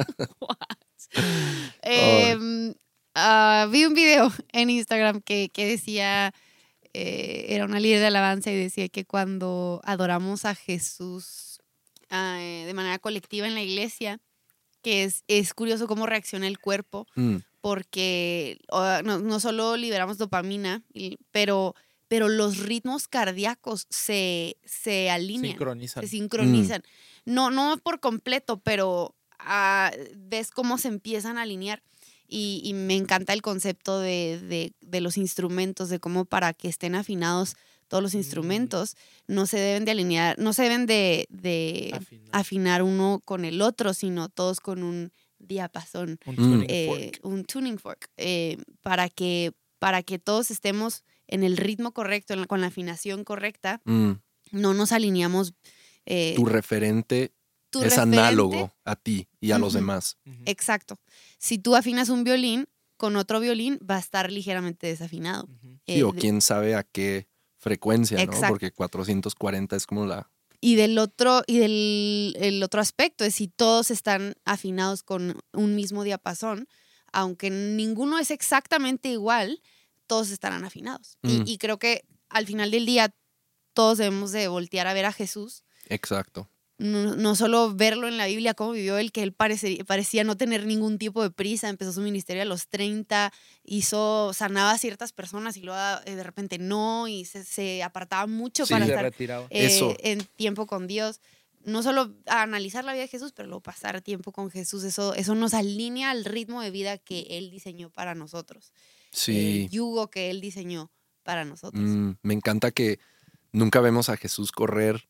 Vi un video en Instagram que decía, era una líder de alabanza y decía que cuando adoramos a Jesús de manera colectiva en la iglesia, que es curioso cómo reacciona el cuerpo, porque no solo liberamos dopamina, pero los ritmos cardíacos se alinean. Se sincronizan. No por completo, pero ves cómo se empiezan a alinear. Y me encanta el concepto de los instrumentos, de cómo para que estén afinados todos los instrumentos, no se deben de alinear, no se deben de afinar uno con el otro, sino todos con un diapasón, un tuning fork, para que todos estemos en el ritmo correcto, con la afinación correcta, no nos alineamos. Tu referente es análogo a ti y a los demás. Exacto. Si tú afinas un violín, con otro violín va a estar ligeramente desafinado. Sí, o quién sabe a qué frecuencia, exacto. ¿no? Porque 440 es como la... Y el otro aspecto es si todos están afinados con un mismo diapasón, aunque ninguno es exactamente igual, todos estarán afinados. Y creo que al final del día todos debemos de voltear a ver a Jesús. Exacto. No solo verlo en la Biblia, cómo vivió él, que él parecía no tener ningún tipo de prisa, empezó su ministerio a los 30, sanaba a ciertas personas y luego de repente no, y se apartaba mucho para estar en tiempo con Dios. No solo a analizar la vida de Jesús, pero luego pasar tiempo con Jesús, eso nos alinea al ritmo de vida que Él diseñó para nosotros. Sí. El yugo que Él diseñó para nosotros. Me encanta que nunca vemos a Jesús correr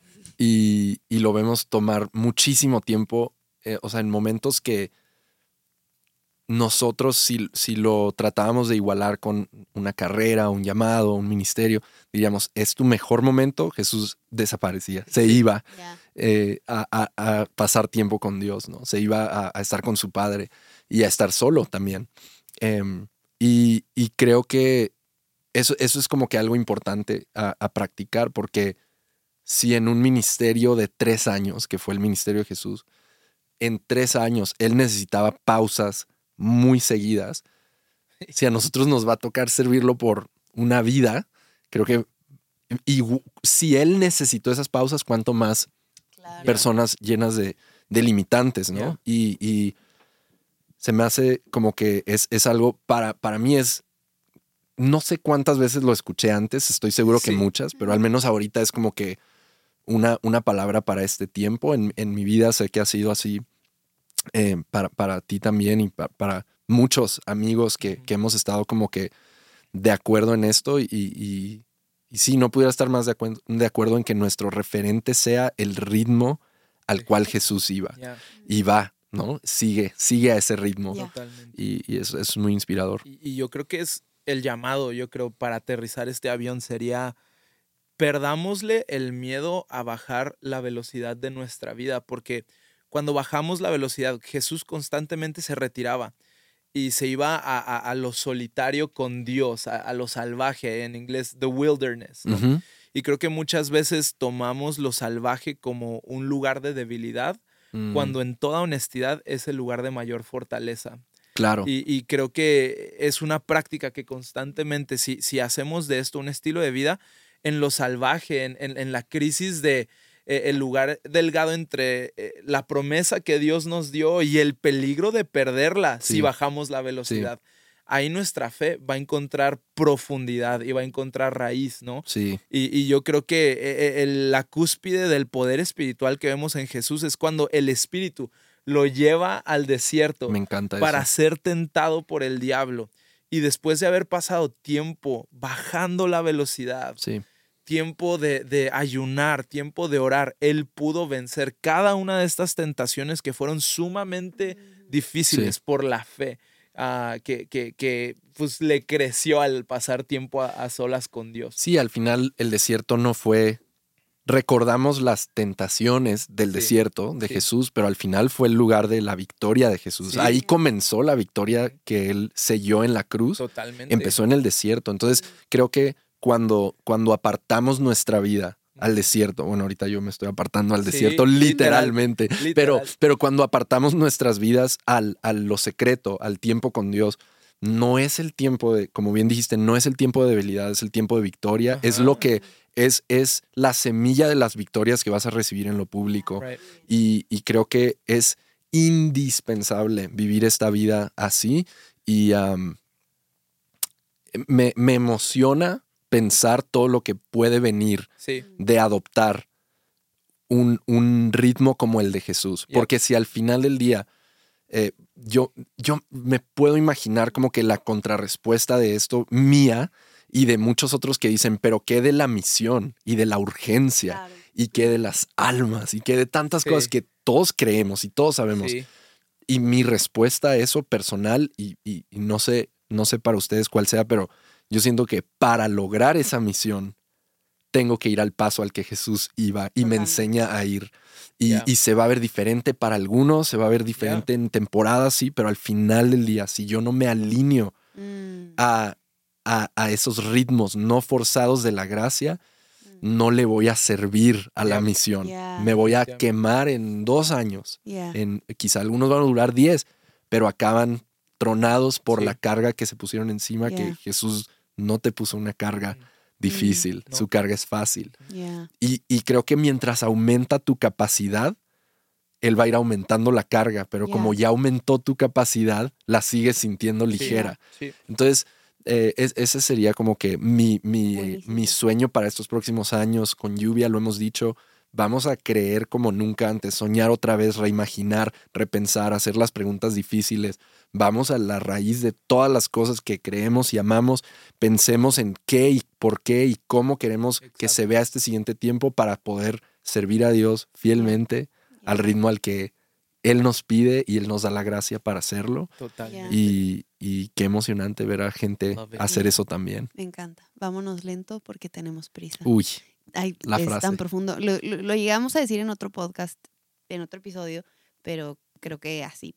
y lo vemos tomar muchísimo tiempo, o sea, en momentos que nosotros si lo tratábamos de igualar con una carrera, un llamado, un ministerio, diríamos, ¿es tu mejor momento? Jesús desaparecía, se iba a pasar tiempo con Dios, ¿no? Se iba a estar con su Padre y a estar solo también. Y creo que eso es como que algo importante a practicar, porque si en un ministerio de 3 años, que fue el ministerio de Jesús, en 3 años él necesitaba pausas muy seguidas, si a nosotros nos va a tocar servirlo por una vida, creo que si él necesitó esas pausas, cuánto más personas llenas de limitantes, ¿no? Y se me hace como que es algo, para mí es, no sé cuántas veces lo escuché antes, estoy seguro que muchas, pero al menos ahorita es como que una palabra para este tiempo. En mi vida sé que ha sido así para ti también y para muchos amigos que hemos estado como que de acuerdo en esto y sí, no pudiera estar más de acuerdo en que nuestro referente sea el ritmo al cual Jesús iba. Y va, ¿no? Sigue a ese ritmo. Y eso es muy inspirador. Y yo creo que es el llamado, para aterrizar este avión sería: perdámosle el miedo a bajar la velocidad de nuestra vida, porque cuando bajamos la velocidad, Jesús constantemente se retiraba y se iba a lo solitario con Dios, a lo salvaje, en inglés, the wilderness, ¿no? Uh-huh. Y creo que muchas veces tomamos lo salvaje como un lugar de debilidad, cuando en toda honestidad es el lugar de mayor fortaleza. Claro. Y creo que es una práctica que constantemente, si hacemos de esto un estilo de vida, en lo salvaje, en la crisis de el lugar delgado entre la promesa que Dios nos dio y el peligro de perderla si bajamos la velocidad. Sí. Ahí nuestra fe va a encontrar profundidad y va a encontrar raíz, ¿no? Sí. Y yo creo que la cúspide del poder espiritual que vemos en Jesús es cuando el Espíritu lo lleva al desierto. Me encanta para eso. ser tentado por el diablo. Y después de haber pasado tiempo bajando la velocidad, tiempo de ayunar, tiempo de orar, él pudo vencer cada una de estas tentaciones que fueron sumamente difíciles por la fe, que pues le creció al pasar tiempo a solas con Dios. Sí, al final el desierto no fue... Recordamos las tentaciones del desierto de Jesús, pero al final fue el lugar de la victoria de Jesús. Ahí comenzó la victoria que él selló en la cruz. Totalmente. Empezó en el desierto. Entonces, creo que cuando apartamos nuestra vida al desierto. Bueno, ahorita yo me estoy apartando al Sí, desierto literalmente. literal. Pero cuando apartamos nuestras vidas a lo secreto, al tiempo con Dios, no es el tiempo de, como bien dijiste, no es el tiempo de debilidad, es el tiempo de victoria. Ajá. Es lo que es la semilla de las victorias que vas a recibir en lo público. Right. Y creo que es indispensable vivir esta vida así. Y me emociona pensar todo lo que puede venir Sí. de adoptar un ritmo como el de Jesús. Yep. Porque si al final del día yo me puedo imaginar como que la contrarrespuesta de esto mía y de muchos otros que dicen, pero ¿qué de la misión y de la urgencia? Claro. Y qué de las almas y qué de tantas Sí. cosas que todos creemos y todos sabemos. Sí. Y mi respuesta a eso personal, y no sé para ustedes cuál sea, pero yo siento que para lograr esa misión tengo que ir al paso al que Jesús iba y me enseña a ir. Y se va a ver diferente para algunos, se va a ver diferente en temporadas, sí, pero al final del día, si yo no me alineo a esos ritmos no forzados de la gracia, no le voy a servir a la misión. Me voy a quemar en 2 años. Quizá algunos van a durar 10, pero acaban tronados por la carga que se pusieron encima, que Jesús no te puso una carga difícil, su carga es fácil. Y creo que mientras aumenta tu capacidad, Él va a ir aumentando la carga, pero como ya aumentó tu capacidad, la sigues sintiendo ligera. Sí. Entonces, ese sería como que mi sueño para estos próximos años. Con Lluvia lo hemos dicho, vamos a creer como nunca antes, soñar otra vez, reimaginar, repensar, hacer las preguntas difíciles. Vamos a la raíz de todas las cosas que creemos y amamos. Pensemos en qué y por qué y cómo queremos que se vea este siguiente tiempo para poder servir a Dios fielmente al ritmo al que Él nos pide y Él nos da la gracia para hacerlo. Totalmente. Y qué emocionante ver a gente hacer eso también. Me encanta. Vámonos lento porque tenemos prisa. Uy, Ay, la es frase. tan profundo. Lo llegamos a decir en otro podcast, en otro episodio, pero creo que así.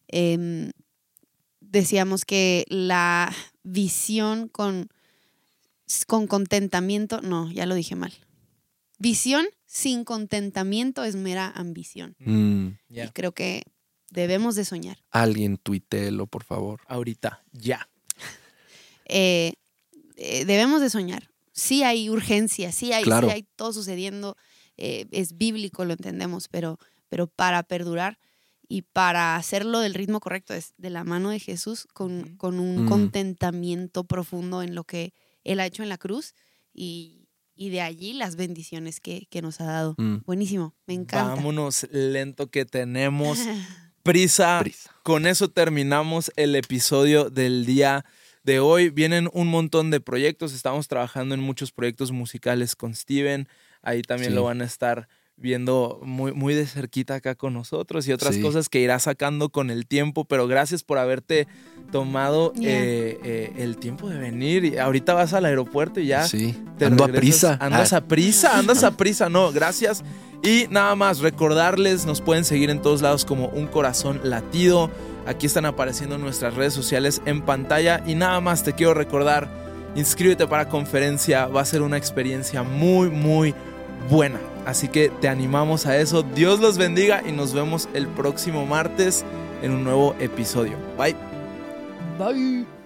Decíamos que la visión con contentamiento, no, ya lo dije mal. Visión sin contentamiento es mera ambición. Y creo que debemos de soñar. Alguien tuiteelo, por favor. Ahorita, ya. Debemos de soñar. Sí hay urgencia, sí hay todo sucediendo. Es bíblico, lo entendemos, pero para perdurar y para hacerlo del ritmo correcto, es de la mano de Jesús, con un contentamiento profundo en lo que Él ha hecho en la cruz y de allí las bendiciones que nos ha dado. Buenísimo, me encanta. Vámonos lento que tenemos prisa. Con eso terminamos el episodio del día de hoy. Vienen un montón de proyectos. Estamos trabajando en muchos proyectos musicales con Steven. Ahí también lo van a estar viendo muy, muy de cerquita acá con nosotros y otras cosas que irá sacando con el tiempo, pero gracias por haberte tomado el tiempo de venir. Y ahorita vas al aeropuerto y ya ando a prisa. Andas a prisa, no, gracias. Y nada más, recordarles, nos pueden seguir en todos lados como Un Corazón Latido. Aquí están apareciendo nuestras redes sociales en pantalla y nada más te quiero recordar, inscríbete para conferencia, va a ser una experiencia muy, muy buena. Así que te animamos a eso. Dios los bendiga y nos vemos el próximo martes en un nuevo episodio. Bye. Bye.